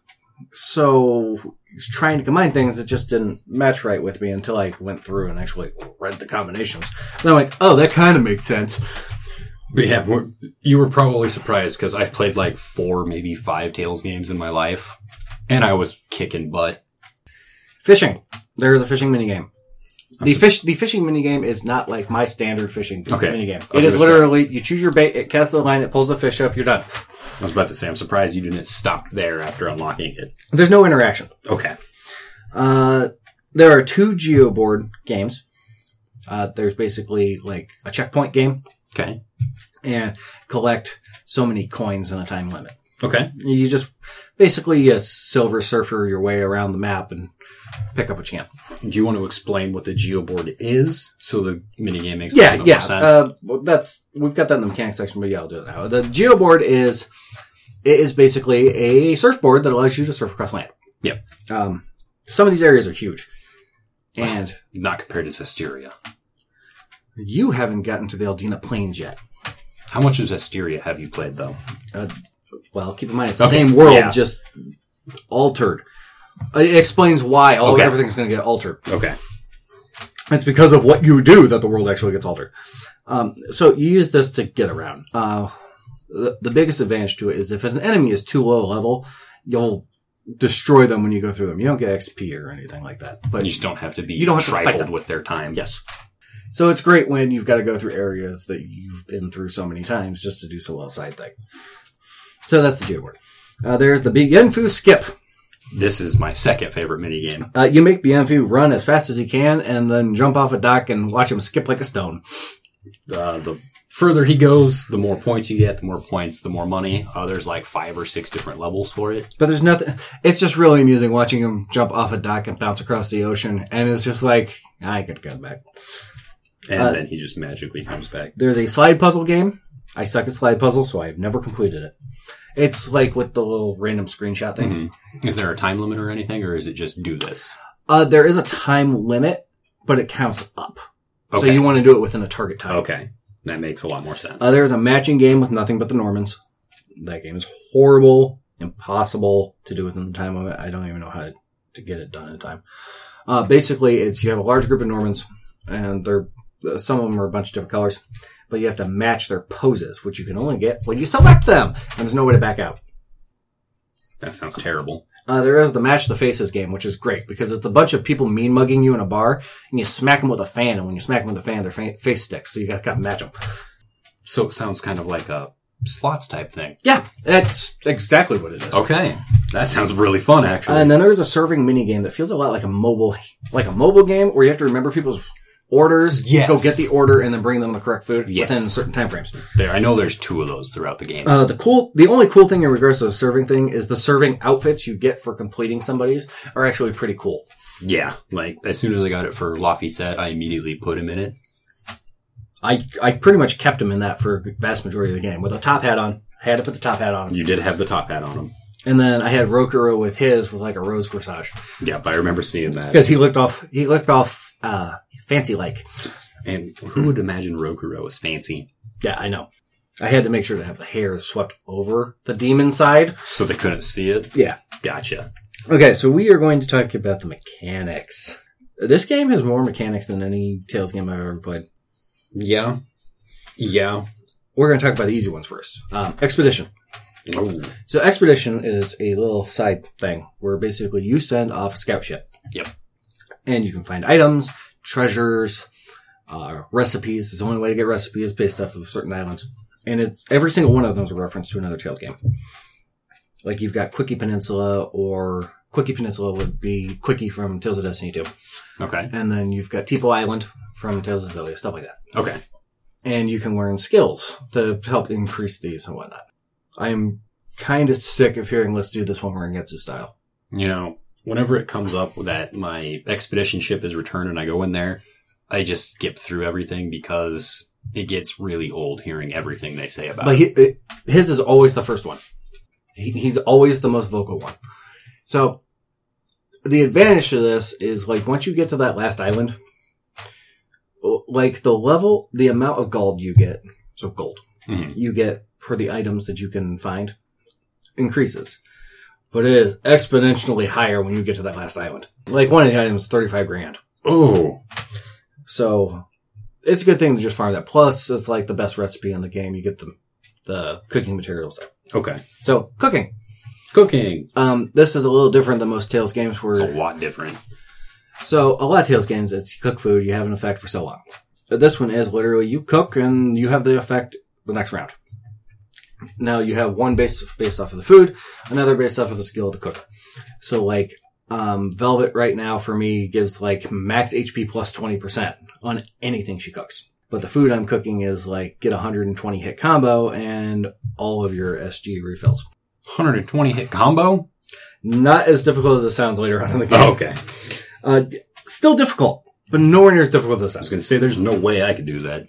So, trying to combine things, it just didn't match right with me until I went through and actually read the combinations. And I'm like, oh, that kind of makes sense. But yeah, you were probably surprised because I've played like 4, maybe 5 Tales games in my life, and I was kicking butt. Fishing. There is a fishing minigame. The fishing minigame is not like my standard fishing minigame. It is literally, you choose your bait, it casts the line, it pulls the fish up, you're done. I was about to say, I'm surprised you didn't stop there after unlocking it. There's no interaction. Okay. There are 2 Geoboard games. There's basically like a checkpoint game. Okay. And collect so many coins in a time limit. Okay. You just basically Silver Surfer your way around the map and pick up what you can. Do you want to explain what the geoboard is so the minigame makes a little bit more sense? We've got that in the mechanics section, but yeah, I'll do it now. The geoboard is basically a surfboard that allows you to surf across land. Yep. Some of these areas are huge. And not compared to Zestiria. You haven't gotten to the Aldina Plains yet. How much of Zestiria have you played, though? Well, keep in mind, it's the same world, just altered. It explains why everything's going to get altered. Okay. It's because of what you do that the world actually gets altered. So you use this to get around. The biggest advantage to it is if an enemy is too low level, you'll destroy them when you go through them. You don't get XP or anything like that. But you just don't have to be fight trifled with their time. Yes. So it's great when you've got to go through areas that you've been through so many times just to do some little side thing. So that's the geoboard. There's the Bienfu Skip. This is my second favorite minigame. You make Bienfu run as fast as he can and then jump off a dock and watch him skip like a stone. The further he goes, the more points you get, the more points, the more money. There's like 5 or 6 different levels for it. But there's nothing. It's just really amusing watching him jump off a dock and bounce across the ocean. And it's just like, I could get back. And then he just magically comes back. There's a slide puzzle game. I suck at slide puzzles, so I've never completed it. It's like with the little random screenshot things. Mm-hmm. Is there a time limit or anything, or is it just do this? There is a time limit, but it counts up. Okay. So you want to do it within a target time. Okay. That makes a lot more sense. There's a matching game with nothing but the Normans. That game is horrible, impossible to do within the time limit. I don't even know how to get it done in time. Basically, you have a large group of Normans, and some of them are a bunch of different colors, but you have to match their poses, which you can only get when you select them, and there's no way to back out. That sounds terrible. There is the Match the Faces game, which is great, because it's a bunch of people mean-mugging you in a bar, and you smack them with a fan, and when you smack them with a fan, their face sticks, so you gotta kind of match them. So it sounds kind of like a slots type thing. Yeah, that's exactly what it is. Okay. That sounds really fun, actually. And then there's a serving mini-game that feels a lot like a mobile game, where you have to remember people's orders, go get the order, and then bring them the correct food within certain time frames. I know there's 2 of those throughout the game. The only cool thing in regards to the serving thing is the serving outfits you get for completing somebody's are actually pretty cool. Yeah, like as soon as I got it for Laphicet, I immediately put him in it. I pretty much kept him in that for the vast majority of the game with a top hat on. I had to put the top hat on him. You did have the top hat on him. And then I had Rokuro with like a rose corsage. Yeah, I remember seeing that because he looked off fancy like. And who would imagine Rokuro was fancy? Yeah, I know. I had to make sure to have the hair swept over the demon side. So they couldn't see it? Yeah. Gotcha. Okay, so we are going to talk about the mechanics. This game has more mechanics than any Tales game I've ever played. Yeah. We're going to talk about the easy ones first. Expedition. Oh. So Expedition is a little side thing where basically you send off a scout ship. Yep. And you can find items, treasures, recipes. It's the only way to get recipes based off of certain islands. And every single one of them is a reference to another Tales game. Like you've got Quickie Peninsula, or Quickie Peninsula would be Quickie from Tales of Destiny 2. Okay. And then you've got Tipo Island from Tales of Xillia, stuff like that. Okay. And you can learn skills to help increase these and whatnot. I'm kind of sick of hearing let's do this one we're in Getsu style. You know, whenever it comes up that my expedition ship is returned and I go in there, I just skip through everything because it gets really old hearing everything they say about it. But his is always the first one. He's always the most vocal one. So the advantage to this is like once you get to that last island, like the amount of gold you get, so gold, you get for the items that you can find increases. But it is exponentially higher when you get to that last island. Like one of the items is 35 grand. Oh. So it's a good thing to just farm that. Plus, it's like the best recipe in the game. You get the cooking materials there. Okay. So, cooking. This is a little different than most Tales games where... It's a lot different. So, a lot of Tales games, it's you cook food, you have an effect for so long. But this one is literally you cook and you have the effect the next round. Now, you have one based off of the food, another based off of the skill of the cooker. So, like, Velvet right now for me gives like max HP plus 20% on anything she cooks. But the food I'm cooking is like get 120 hit combo and all of your SG refills. 120 hit combo? Not as difficult as it sounds later on in the game. Oh, okay. Still difficult, but nowhere near as difficult as it I was sounds. going to say, there's no way I could do that.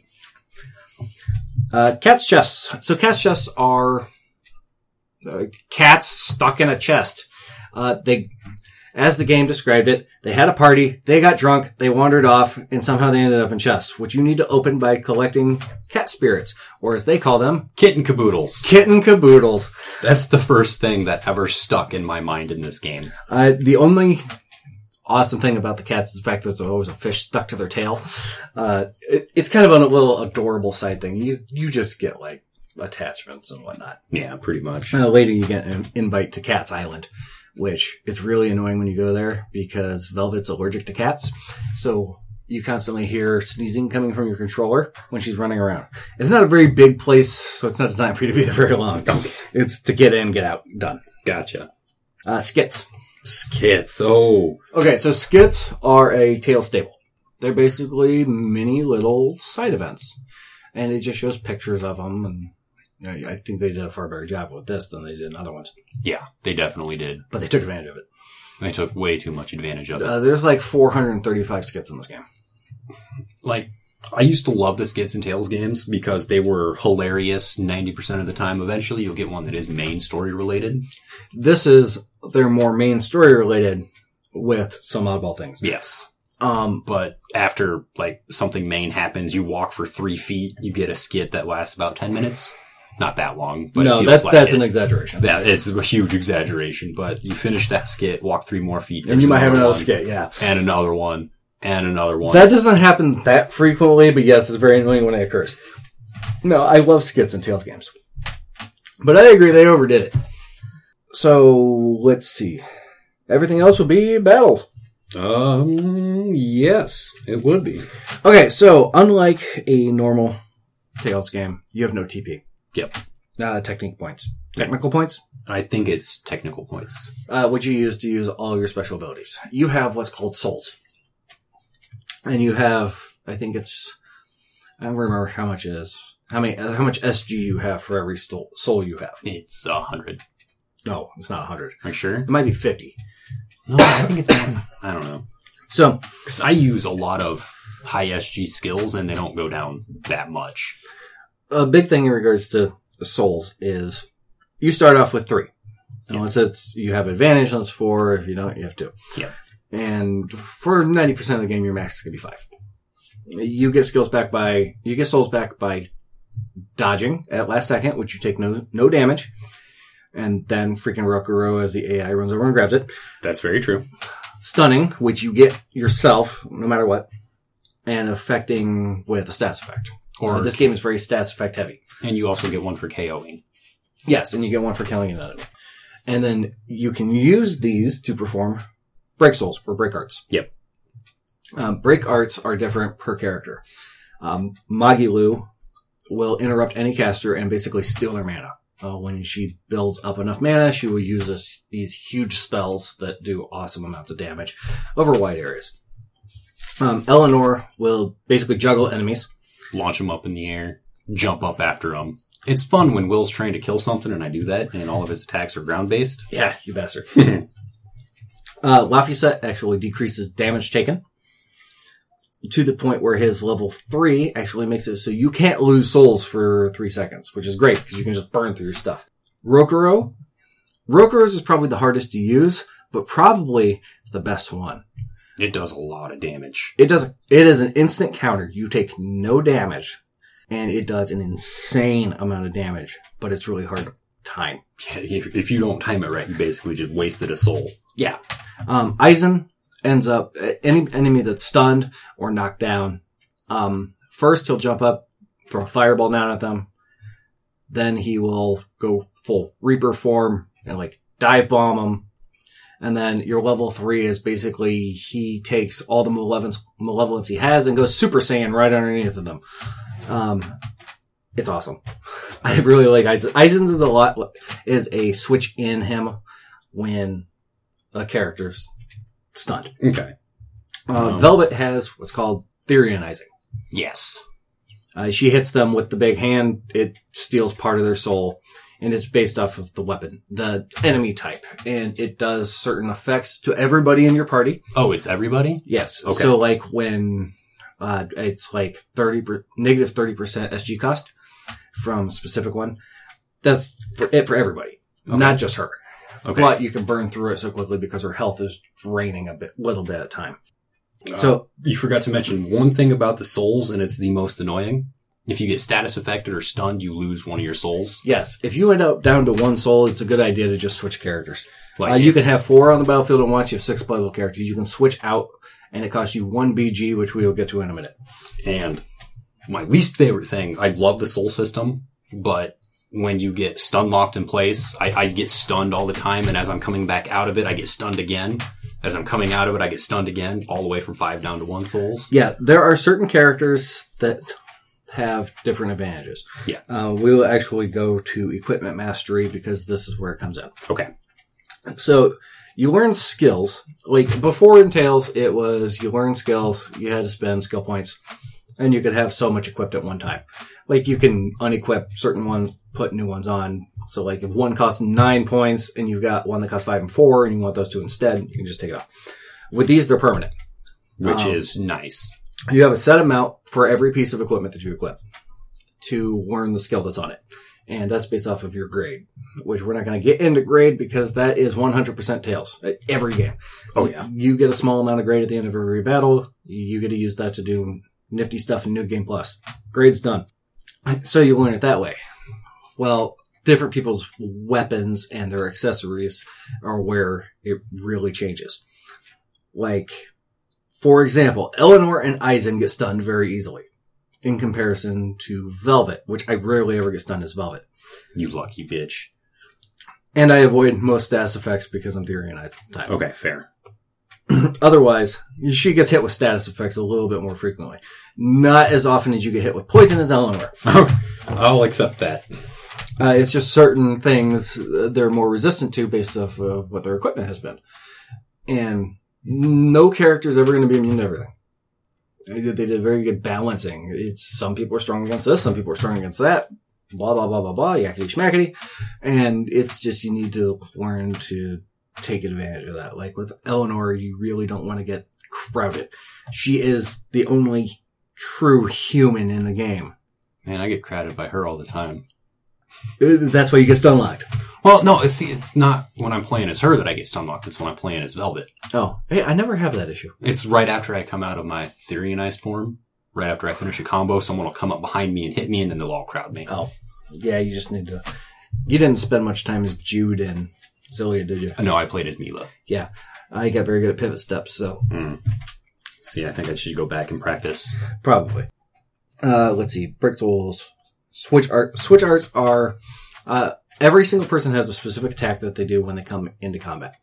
Cat's chests. So cat's chests are cats stuck in a chest. As the game described it, they had a party, they got drunk, they wandered off, and somehow they ended up in chests, which you need to open by collecting cat spirits, or as they call them, Kitten caboodles. kitten caboodles. That's the first thing that ever stuck in my mind in this game. The only awesome thing about the cats is the fact that there's always a fish stuck to their tail. It's kind of a little adorable side thing. You just get like attachments and whatnot. Yeah, pretty much. Later you get an invite to Cat's Island, which is really annoying when you go there because Velvet's allergic to cats. So you constantly hear sneezing coming from your controller when she's running around. It's not a very big place, so it's not designed for you to be there very long. It's to get in, get out, done. Gotcha. Skits. Skits. Oh. Okay, so skits are a tale stable. They're basically mini little side events. And it just shows pictures of them, and I think they did a far better job with this than they did in other ones. Yeah, they definitely did. But they took advantage of it. They took way too much advantage of it. There's like 435 skits in this game. Like, I used to love the Skits and Tales games because they were hilarious 90% of the time. Eventually, you'll get one that is main story related. They're more main story related with some oddball things. Yes. But after, like, something main happens, you walk for 3 feet, you get a skit that lasts about 10 minutes. Not that long, but no, it feels that's an exaggeration. Yeah, it's a huge exaggeration, but you finish that skit, walk 3 more feet. And you might have another one, skit, yeah. And another one, and another one. That doesn't happen that frequently, but yes, it's very annoying when it occurs. No, I love skits and Tales games. But I agree, they overdid it. So, let's see. Everything else would be battles. Yes, it would be. Okay, so unlike a normal Tales game, you have no TP. Yep. Technique points. Technical points? I think it's technical points. Which you use to use all your special abilities. You have what's called souls. And you have, I think it's, I don't remember how much it is. How much SG you have for every soul you have. It's 100. No, it's not 100. Are you sure? It might be 50. No, I think it's more. I don't know. So, because I use a lot of high SG skills and they don't go down that much. a big thing in regards to the souls is you start off with 3. Unless you have advantage, that's 4. If you don't, you have 2. Yeah. And for 90% of the game, your max is going to be 5. You get souls back by dodging at last second, which you take no damage. And then freaking Rokuro as the AI runs over and grabs it. That's very true. Stunning, which you get yourself, no matter what. And affecting with a stats effect. Or this game is very stats effect heavy. And you also get one for KOing. Yes, and you get one for killing an enemy. And then you can use these to perform break souls or break arts. Yep. Break arts are different per character. Magilu will interrupt any caster and basically steal their mana. When she builds up enough mana, she will use these huge spells that do awesome amounts of damage over wide areas. Eleanor will basically juggle enemies. Launch them up in the air. Jump up after them. It's fun when Will's trying to kill something and I do that and all of his attacks are ground-based. Yeah, you bastard. Laphicet actually decreases damage taken to the point where his level 3 actually makes it so you can't lose souls for 3 seconds, which is great because you can just burn through your stuff. Rokuro's is probably the hardest to use, but probably the best one. It does a lot of damage. It is an instant counter. You take no damage, and it does an insane amount of damage, but it's really hard to time. Yeah, if you don't time it right, you basically just wasted a soul. Yeah. Aizen ends up, any enemy that's stunned or knocked down, first he'll jump up, throw a fireball down at them, then he will go full Reaper form and dive bomb them. And then your level 3 is basically he takes all the malevolence he has and goes Super Saiyan right underneath of them. It's awesome. I really like Aizen. Aizen's is a switch in him when a character's stunned. Okay. Velvet has what's called Therionizing. Yes. She hits them with the big hand. It steals part of their soul, and it's based off of the weapon, the enemy type, and it does certain effects to everybody in your party. Oh, it's everybody? Yes. Okay. So, like when it's like negative 30% SG cost from a specific one. That's for everybody, not just her. Okay. But you can burn through it so quickly because her health is draining little bit at a time. So you forgot to mention one thing about the souls, and it's the most annoying. If you get status affected or stunned, you lose one of your souls. yes, if you end up down to one soul, it's a good idea to just switch characters. Like You can have 4 on the battlefield at once. You have 6 playable characters. You can switch out, and it costs you 1 BG, which we will get to in a minute. And my least favorite thing, I love the soul system, but when you get stun locked in place, I get stunned all the time, and as I'm coming back out of it, I get stunned again. As I'm coming out of it, I get stunned again, all the way from 5 down to 1 souls. Yeah, there are certain characters that have different advantages. Yeah. We will actually go to Equipment Mastery because this is where it comes in. Okay. So you learn skills. Like before in Tales, it was you learn skills, you had to spend skill points, and you could have so much equipped at one time. Like you can unequip certain ones, put new ones on. So like if one costs 9 points and you've got one that costs 5 and 4 and you want those 2 instead, you can just take it off. With these, they're permanent. Which is nice. You have a set amount for every piece of equipment that you equip to learn the skill that's on it. And that's based off of your grade, which we're not going to get into grade because that is 100% Tales at every game. Oh, yeah. You get a small amount of grade at the end of every battle. You get to use that to do nifty stuff in New Game Plus. Grade's done. So you learn it that way. Well, different people's weapons and their accessories are where it really changes. Like, for example, Eleanor and Eisen get stunned very easily in comparison to Velvet, which I rarely ever get stunned as Velvet. You lucky bitch. And I avoid most status effects because I'm Therionized at the time. Okay, fair. Otherwise, she gets hit with status effects a little bit more frequently. Not as often as you get hit with poison as Eleanor. I'll accept that. It's just certain things they're more resistant to based off of what their equipment has been. And no character is ever going to be immune to everything. They did very good balancing. It's some people are strong against this, some people are strong against that. Blah, blah, blah, blah, blah, yakety schmackety. And it's just you need to learn to take advantage of that. Like with Eleanor, you really don't want to get crowded. She is the only true human in the game. Man, I get crowded by her all the time. That's why you get stun locked. Well, no, see, it's not when I'm playing as her that I get stun locked. It's when I'm playing as Velvet. Oh, hey, I never have that issue. It's right after I come out of my Therionized form. Right after I finish a combo, someone will come up behind me and hit me, and then they'll all crowd me. Oh, yeah, you just need to... You didn't spend much time as Jude and Zilia, did you? No, I played as Mila. Yeah, I got very good at pivot steps, so... See, I think I should go back and practice. Probably. Let's see. Brick tools. Switch arts are... every single person has a specific attack that they do when they come into combat.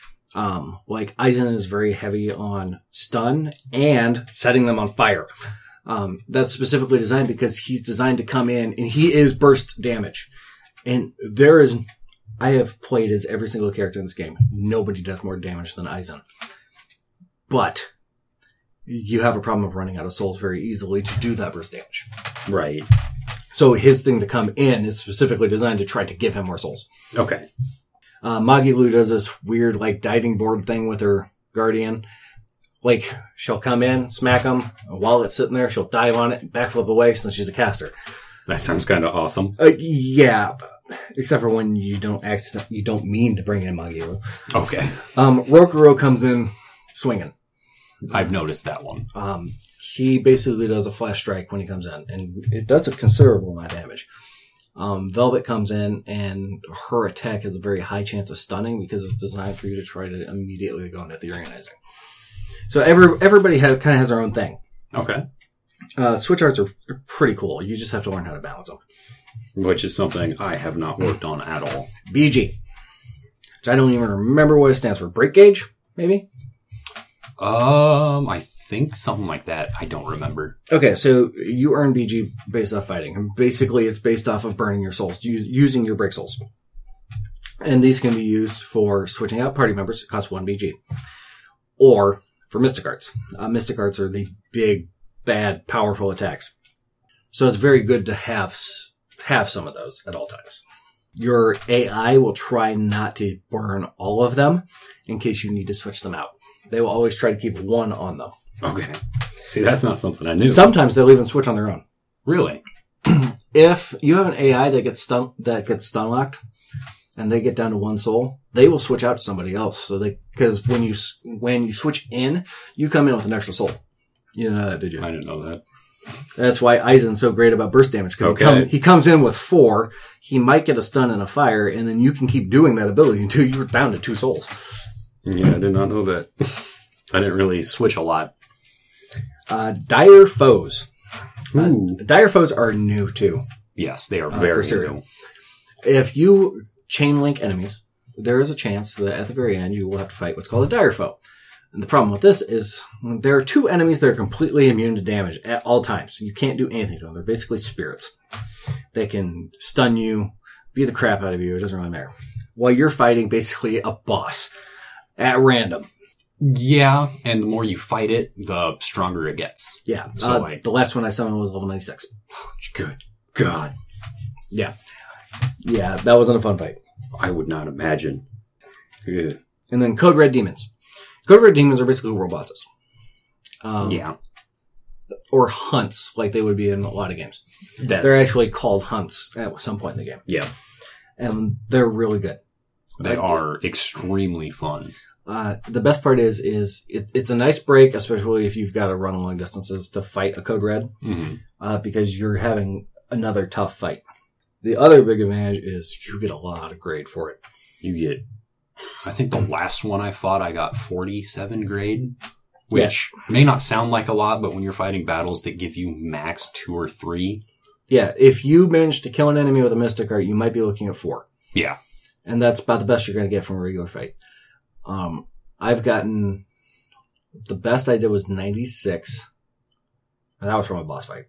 Like Eisen is very heavy on stun and setting them on fire. That's specifically designed because he's designed to come in and he is burst damage. And I have played as every single character in this game. Nobody does more damage than Eisen. But you have a problem of running out of souls very easily to do that burst damage. Right. So his thing to come in is specifically designed to try to give him more souls. Okay. Magilu does this weird, like, diving board thing with her guardian. Like, she'll come in, smack him, and while it's sitting there, she'll dive on it and backflip away since she's a caster. That sounds kind of awesome. Yeah, except for when you don't mean to bring in Magilu. Okay. Rokuro comes in swinging. I've noticed that one. He basically does a flash strike when he comes in, and it does a considerable amount of damage. Velvet comes in, and her attack has a very high chance of stunning because it's designed for you to try to immediately go into Therionizing. So everybody kind of has their own thing. Okay. Switch arts are pretty cool. You just have to learn how to balance them. Which is something I have not worked on at all. BG. Which I don't even remember what it stands for. Break gauge, maybe? I think something like that. I don't remember. Okay, so you earn BG based off fighting. And basically, it's based off of burning your souls, using your break souls. And these can be used for switching out party members. It costs 1 BG. or for Mystic Arts. Mystic Arts are the big, bad, powerful attacks. So it's very good to have some of those at all times. Your AI will try not to burn all of them in case you need to switch them out. They will always try to keep one on them. Okay. See, that's not something I knew. Sometimes they'll even switch on their own. Really? If you have an AI that gets stun locked, and they get down to one soul, they will switch out to somebody else. So because when you switch in, you come in with an extra soul. You didn't know that, did you? I didn't know that. That's why Aizen's so great about burst damage, because he comes in with 4, he might get a stun and a fire, and then you can keep doing that ability until you're down to 2 souls. Yeah, I did not know that. I didn't really switch a lot. Dire Foes. Ooh. Dire Foes are new, too. Yes, they are very new. If you chain link enemies, there is a chance that at the very end you will have to fight what's called a Dire Foe. And the problem with this is there are 2 enemies that are completely immune to damage at all times. You can't do anything to them. They're basically spirits. They can stun you, beat the crap out of you. It doesn't really matter. While you're fighting basically a boss at random. Yeah, and the more you fight it, the stronger it gets. Yeah. So the last one I summoned was level 96. Good God. Yeah. Yeah, that wasn't a fun fight. I would not imagine. Yeah. And then Code Red Demons. Code Red Demons are basically world bosses. Yeah. Or hunts, like they would be in a lot of games. They're actually called hunts at some point in the game. Yeah. And they're really good. They are extremely fun. The best part is it's a nice break, especially if you've got to run long distances to fight a Code Red, because you're having another tough fight. The other big advantage is you get a lot of grade for it. You get, I think the last one I fought, I got 47 grade, which may not sound like a lot, but when you're fighting battles that give you max 2 or 3. Yeah, if you manage to kill an enemy with a Mystic Art, you might be looking at 4. Yeah. And that's about the best you're going to get from a regular fight. I've gotten, the best I did was 96. And that was from a boss fight.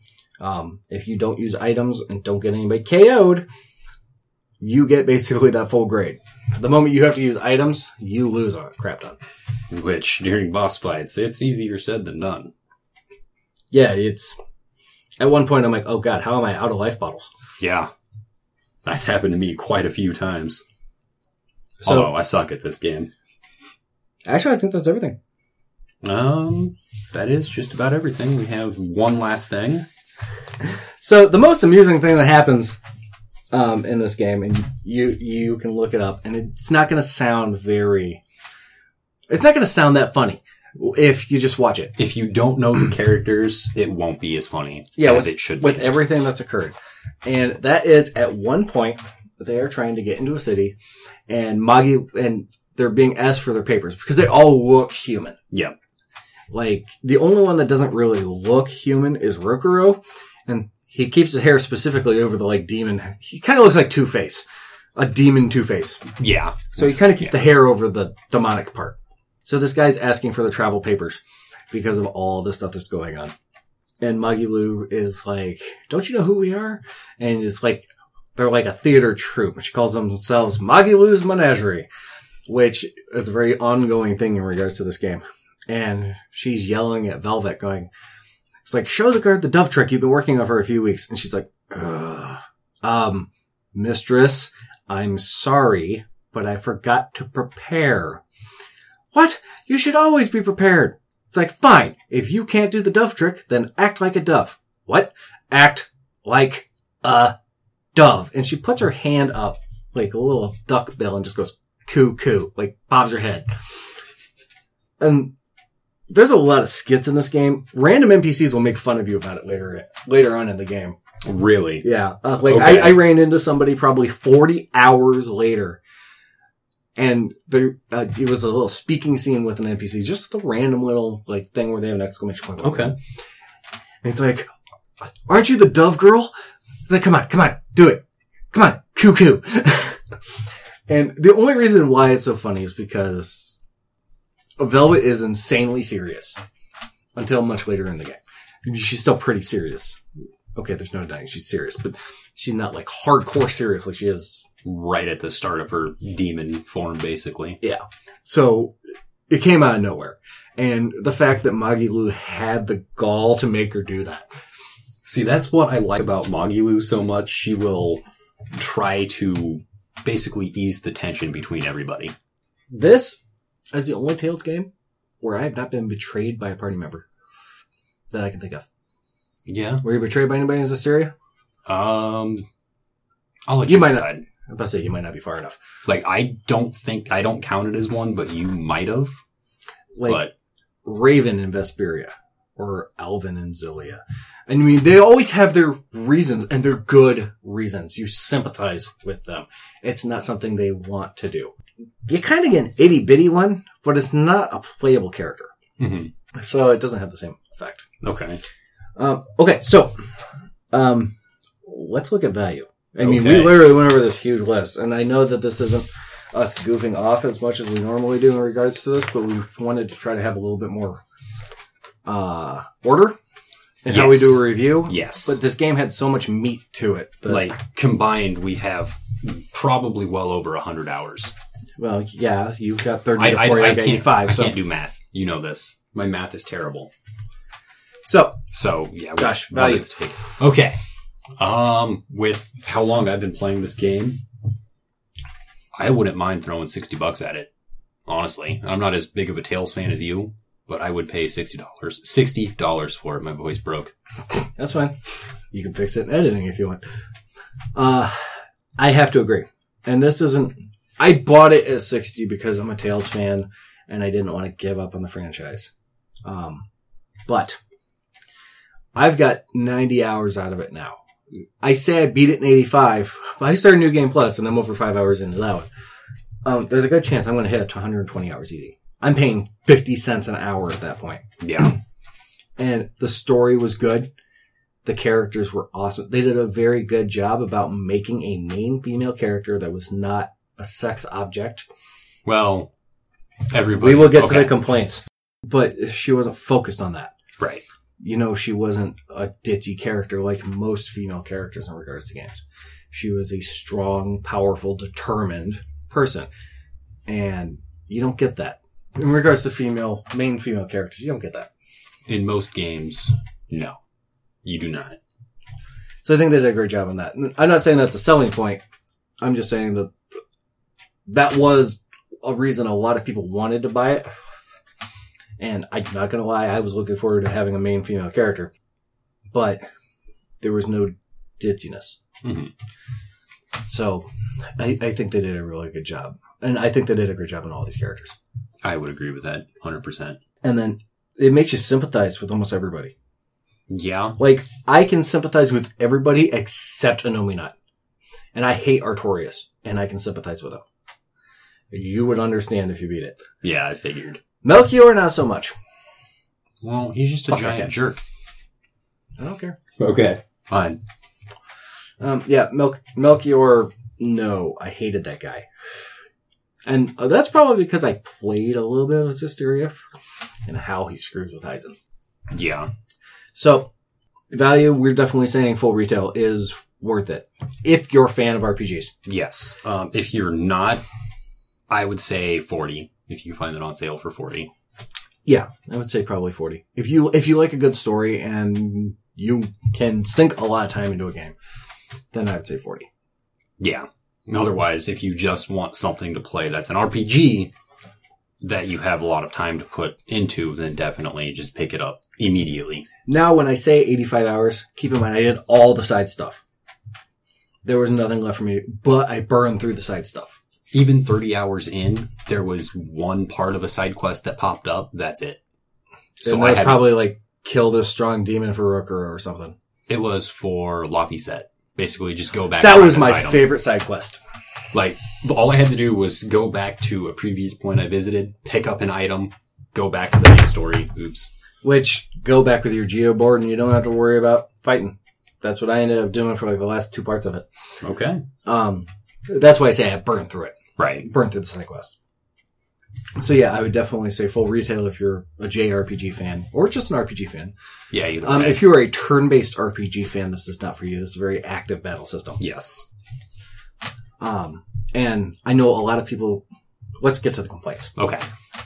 If you don't use items and don't get anybody KO'd, you get basically that full grade. The moment you have to use items, you lose a crap ton. Which, during boss fights, it's easier said than done. Yeah, at one point I'm like, oh god, how am I out of life bottles? Yeah. That's happened to me quite a few times. So, although I suck at this game. Actually, I think that's everything. That is just about everything. We have one last thing. So the most amusing thing that happens in this game, and you can look it up, and it's not going to sound that funny if you just watch it. If you don't know the characters, it won't be as funny as it should be. With everything that's occurred. And that is, at one point, they are trying to get into a city, and they're being asked for their papers, because they all look human. Yeah. Like, the only one that doesn't really look human is Rokuro, and he keeps his hair specifically over the, demon. He kind of looks like Two-Face. A demon Two-Face. Yeah. So he kind of keeps the hair over the demonic part. So this guy's asking for the travel papers because of all the stuff that's going on. And Magilu is like, don't you know who we are? And it's like, they're like a theater troupe. She calls themselves Magilu's Menagerie, which is a very ongoing thing in regards to this game. And she's yelling at Velvet going, it's like, show the guard the dove trick you've been working on for a few weeks. And she's like, mistress, I'm sorry, but I forgot to prepare. What? You should always be prepared. It's like, fine. If you can't do the dove trick, then act like a dove. What? Act like a dove. And she puts her hand up like a little duck bill and just goes, coo, coo, like bobs her head. And there's a lot of skits in this game. Random NPCs will make fun of you about it later on in the game. Really? Yeah. Okay. I ran into somebody probably 40 hours later, and it was a little speaking scene with an NPC, just a random little thing where they have an exclamation point. Okay. And it's like, aren't you the dove girl? It's like, come on, do it. Come on, coo. And the only reason why it's so funny is because Velvet is insanely serious until much later in the game. She's still pretty serious. Okay, there's no denying she's serious, but she's not hardcore serious like she is right at the start of her demon form, basically. Yeah. So it came out of nowhere. And the fact that Magilu had the gall to make her do that. See, that's what I like about Magilu so much. She will try to basically ease the tension between everybody. This is the only Tales game where I have not been betrayed by a party member that I can think of. Yeah. Were you betrayed by anybody in Zestiria? I'll let you decide. I'm about to say you might not be far enough. Like, I don't count it as one, but you might have. Like Raven in Vesperia or Alvin in Zillia. I mean, they always have their reasons, and they're good reasons. You sympathize with them. It's not something they want to do. You kind of get an itty-bitty one, but it's not a playable character. Mm-hmm. So it doesn't have the same effect. Okay. Okay, so let's look at value. I mean, we literally went over this huge list, and I know that this isn't us goofing off as much as we normally do in regards to this, but we wanted to try to have a little bit more order in how we do a review. Yes. But this game had so much meat to it. Like, combined, we have probably well over 100 hours. Well, yeah, you've got 30 to 40, I got 85. I can't do math. You know this. My math is terrible. So yeah. Josh, value. Okay. With how long I've been playing this game, I wouldn't mind throwing $60 at it. Honestly, I'm not as big of a Tales fan as you, but I would pay $60. $60 for it. My voice broke. That's fine. You can fix it in editing if you want. I have to agree. And this isn't... I bought it at 60 because I'm a Tales fan and I didn't want to give up on the franchise. But I've got 90 hours out of it now. I say I beat it in 85, but I started New Game Plus and I'm over 5 hours into that one. There's a good chance I'm going to hit 120 hours easy. I'm paying 50 cents an hour at that point. Yeah. And the story was good. The characters were awesome. They did a very good job about making a main female character that was not a sex object. Well, everybody... We will get to the complaints. But she wasn't focused on that. Right. You know, she wasn't a ditzy character like most female characters in regards to games. She was a strong, powerful, determined person. And you don't get that. In regards to main female characters, you don't get that. In most games, no. You do not. So I think they did a great job on that. I'm not saying that's a selling point. I'm just saying that that was a reason a lot of people wanted to buy it. And I'm not going to lie, I was looking forward to having a main female character. But there was no ditziness. Mm-hmm. So I think they did a really good job. And I think they did a great job on all these characters. I would agree with that 100%. And then it makes you sympathize with almost everybody. Yeah. Like, I can sympathize with everybody except Anominat. And I hate Artorias. And I can sympathize with him. You would understand if you beat it. Yeah, I figured. Melchior, not so much. Well, he's just a giant jerk. I don't care. Okay. Fine. Yeah, Melchior, no. I hated that guy. And that's probably because I played a little bit of Zestiria and how he screws with Aizen. Yeah. So, value, we're definitely saying full retail is worth it. If you're a fan of RPGs. Yes. If you're not, I would say 40. If you find it on sale for 40. Yeah, I would say probably 40. If you like a good story and you can sink a lot of time into a game, then I would say 40. Yeah. Otherwise, if you just want something to play that's an RPG that you have a lot of time to put into, then definitely just pick it up immediately. Now, when I say 85 hours, keep in mind I did all the side stuff. There was nothing left for me, but I burned through the side stuff. Even 30 hours in, there was one part of a side quest that popped up. That's it. So that was probably like kill this strong demon for Rooker or something. It was for Laphicet. Basically, just go back. That was my favorite side quest. Like, all I had to do was go back to a previous point I visited, pick up an item, go back to the main story. Oops. Which, go back with your Geo board and you don't have to worry about fighting. That's what I ended up doing for like the last 2 parts of it. Okay. That's why I say I burned through it. Right. Burned through the side quest. So yeah, I would definitely say full retail if you're a JRPG fan or just an RPG fan. Yeah, either way. If you are a turn-based RPG fan, this is not for you. This is a very active battle system. Yes. And I know a lot of people... Let's get to the complaints. Okay.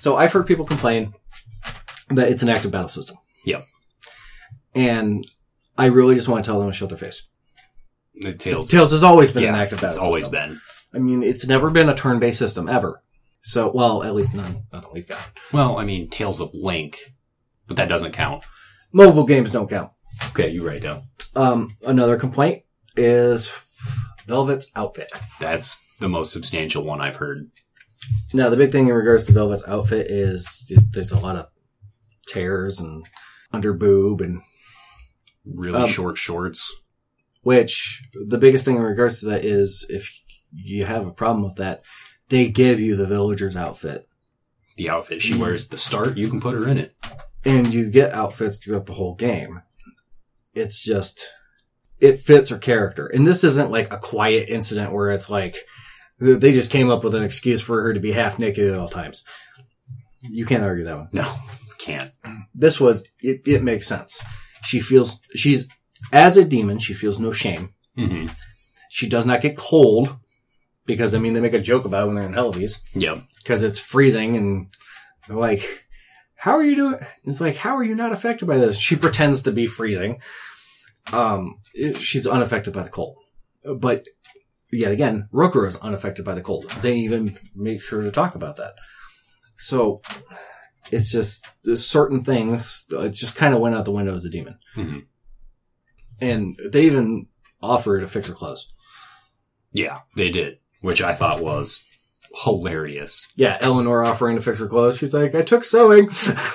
So I've heard people complain that it's an active battle system. Yep. And I really just want to tell them to shut their face. Tails has always been an active battle system. It's always been. I mean, it's never been a turn-based system, ever. So, well, at least none that we've got. Well, I mean, Tales of Link, but that doesn't count. Mobile games don't count. Okay, you write down. Another complaint is Velvet's outfit. That's the most substantial one I've heard. Now, the big thing in regards to Velvet's outfit is there's a lot of tears and under boob and really short shorts. Which, the biggest thing in regards to that is if you have a problem with that, they give you the villager's outfit. The outfit she wears at the start, you can put her in it. And you get outfits throughout the whole game. It's just, it fits her character. And this isn't like a quiet incident where it's like, they just came up with an excuse for her to be half naked at all times. You can't argue that one. No, can't. This was, it makes sense. She's, as a demon, she feels no shame. Mm-hmm. She does not get cold because, I mean, they make a joke about it when they're in Hellbeast. Yep. Because it's freezing and they're like, how are you doing? It's like, how are you not affected by this? She pretends to be freezing. She's unaffected by the cold. But yet again, Rokuro is unaffected by the cold. They even make sure to talk about that. So it's just, there's certain things, it just kind of went out the window as a demon. Mm-hmm. And they even offered to fix her clothes. Yeah, they did, which I thought was hilarious. Yeah, Eleanor offering to fix her clothes. She's like, I took sewing.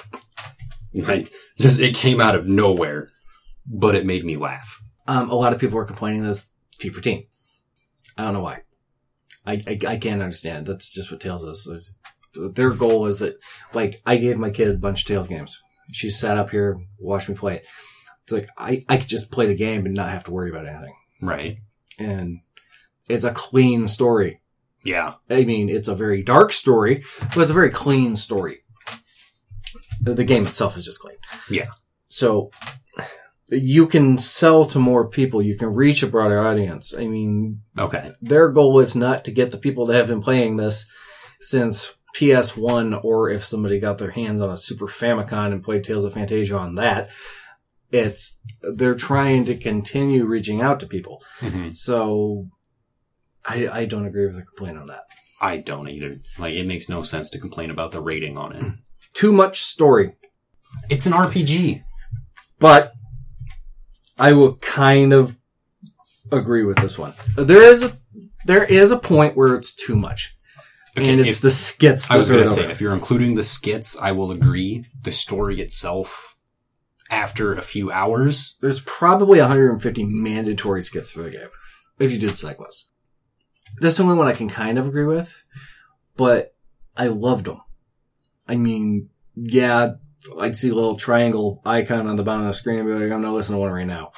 It came out of nowhere, but it made me laugh. A lot of people were complaining this T for teen. I don't know why. I can't understand. That's just what Tales is. Their goal is that, like, I gave my kid a bunch of Tales games. She sat up here, watched me play it. It's like, I could just play the game and not have to worry about anything. Right. And it's a clean story. Yeah. I mean, it's a very dark story, but it's a very clean story. The game itself is just clean. Yeah. So you can sell to more people. You can reach a broader audience. I mean, okay. Their goal is not to get the people that have been playing this since PS1, or if somebody got their hands on a Super Famicom and played Tales of Phantasia on that. They're trying to continue reaching out to people. Mm-hmm. So I don't agree with the complaint on that. I don't either. Like, it makes no sense to complain about the rating on it. Too much story. It's an RPG. But I will kind of agree with this one. There is a point where it's too much. Okay, and it's the skits. I was going to say, if you're including the skits, I will agree. The story itself, after a few hours, there's probably 150 mandatory skits for the game if you do the side quests. That's the only one I can kind of agree with, but I loved them. I mean, yeah, I'd see a little triangle icon on the bottom of the screen and be like, I'm not listening to one right now.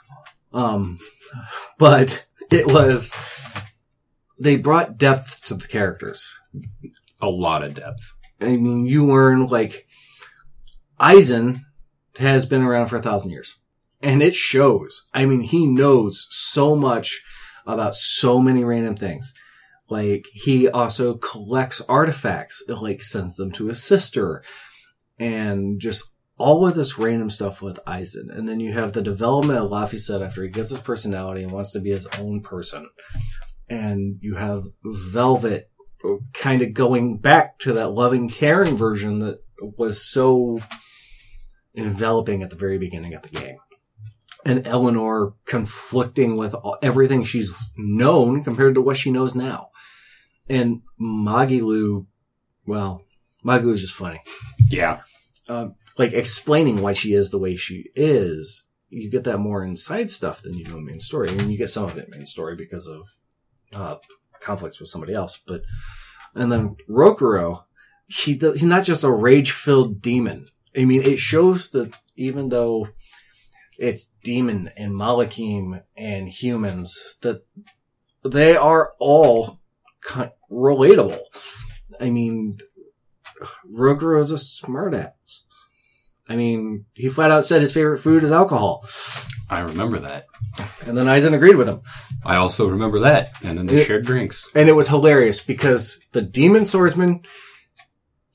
But it was, they brought depth to the characters. A lot of depth. I mean, you learn, like, Aizen has been around for 1,000 years. And it shows. I mean, he knows so much about so many random things. Like, he also collects artifacts, like sends them to his sister, and just all of this random stuff with Aizen. And then you have the development of Laphicet after he gets his personality and wants to be his own person. And you have Velvet kind of going back to that loving, caring version that was so enveloping at the very beginning of the game. And Eleanor conflicting with everything she's known compared to what she knows now. And Magilu, well, Magilu is just funny. Yeah. Like explaining why she is the way she is. You get that more inside stuff than you do in main story. I mean, you get some of it in main story because of conflicts with somebody else. And then Rokuro, he's not just a rage-filled demon. I mean, it shows that even though it's demon and Malakim and humans, that they are all relatable. I mean, Rokuro is a smartass. I mean, he flat out said his favorite food is alcohol. I remember that. And then Aizen agreed with him. I also remember that. And then they shared drinks. And it was hilarious because the demon swordsman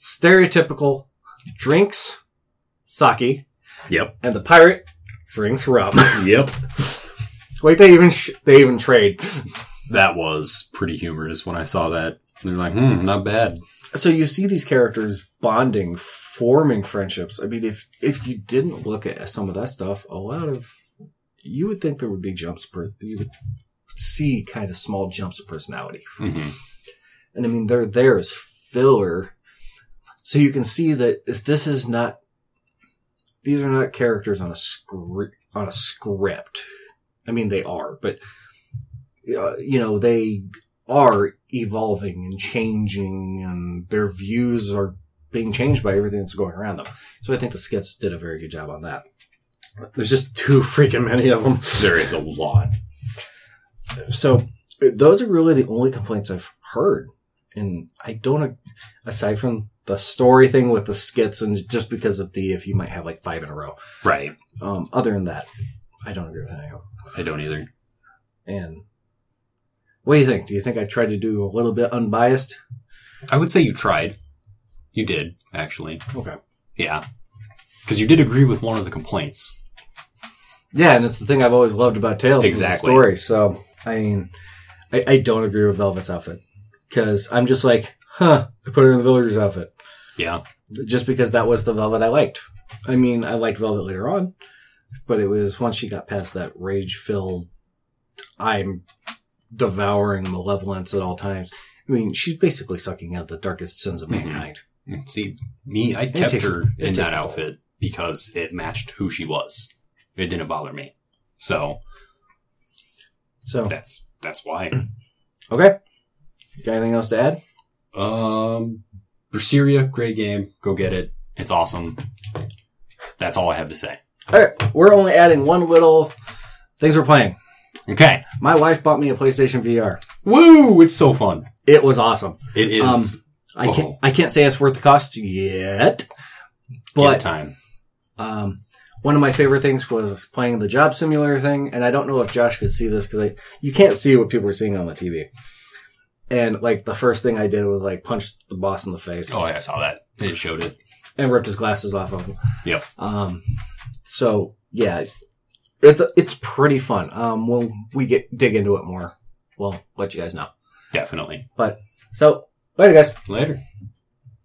stereotypical drinks sake, Yep. and the pirate drinks rum. Yep. Like they even trade. That was pretty humorous when I saw that. They're like, not bad. So you see these characters bonding, forming friendships. I mean, if you didn't look at some of that stuff, you would think there would be you would see kind of small jumps of personality. Mm-hmm. And I mean, they're there as filler. So you can see that if these are not characters on a script. I mean, they are, but they are evolving and changing, and their views are being changed by everything that's going around them. So I think the skits did a very good job on that. There's just too freaking many of them. There is a lot. So those are really the only complaints I've heard. And I don't, aside from the story thing with the skits and just because of if you might have like 5 in a row. Right. Other than that, I don't agree with any of them. I don't either. And what do you think? Do you think I tried to do a little bit unbiased? I would say you tried. You did, actually. Okay. Yeah. Because you did agree with one of the complaints. Yeah, and it's the thing I've always loved about Tales. Exactly. The story. So, I mean, I don't agree with Velvet's outfit. Because I'm just like, I put her in the villager's outfit. Yeah. Just because that was the Velvet I liked. I mean, I liked Velvet later on. But it was once she got past that rage-filled, I'm devouring malevolence at all times. I mean, she's basically sucking out the darkest sins of mankind. See, I kept her in that outfit because it matched who she was. It didn't bother me. So that's why. Okay. Got anything else to add? Berseria, great game. Go get it. It's awesome. That's all I have to say. All right. We're only adding one little things we're playing. Okay. My wife bought me a PlayStation VR. Woo! It's so fun. It was awesome. It is. I can't say it's worth the cost yet, but time. One of my favorite things was playing the job simulator thing, and I don't know if Josh could see this because you can't see what people are seeing on the TV. And like the first thing I did was like punch the boss in the face. Oh, yeah, I saw that. It showed it. And ripped his glasses off of him. Yep. So yeah, it's pretty fun. When we dig into it more, we'll let you guys know. Definitely. But so later, guys. Later.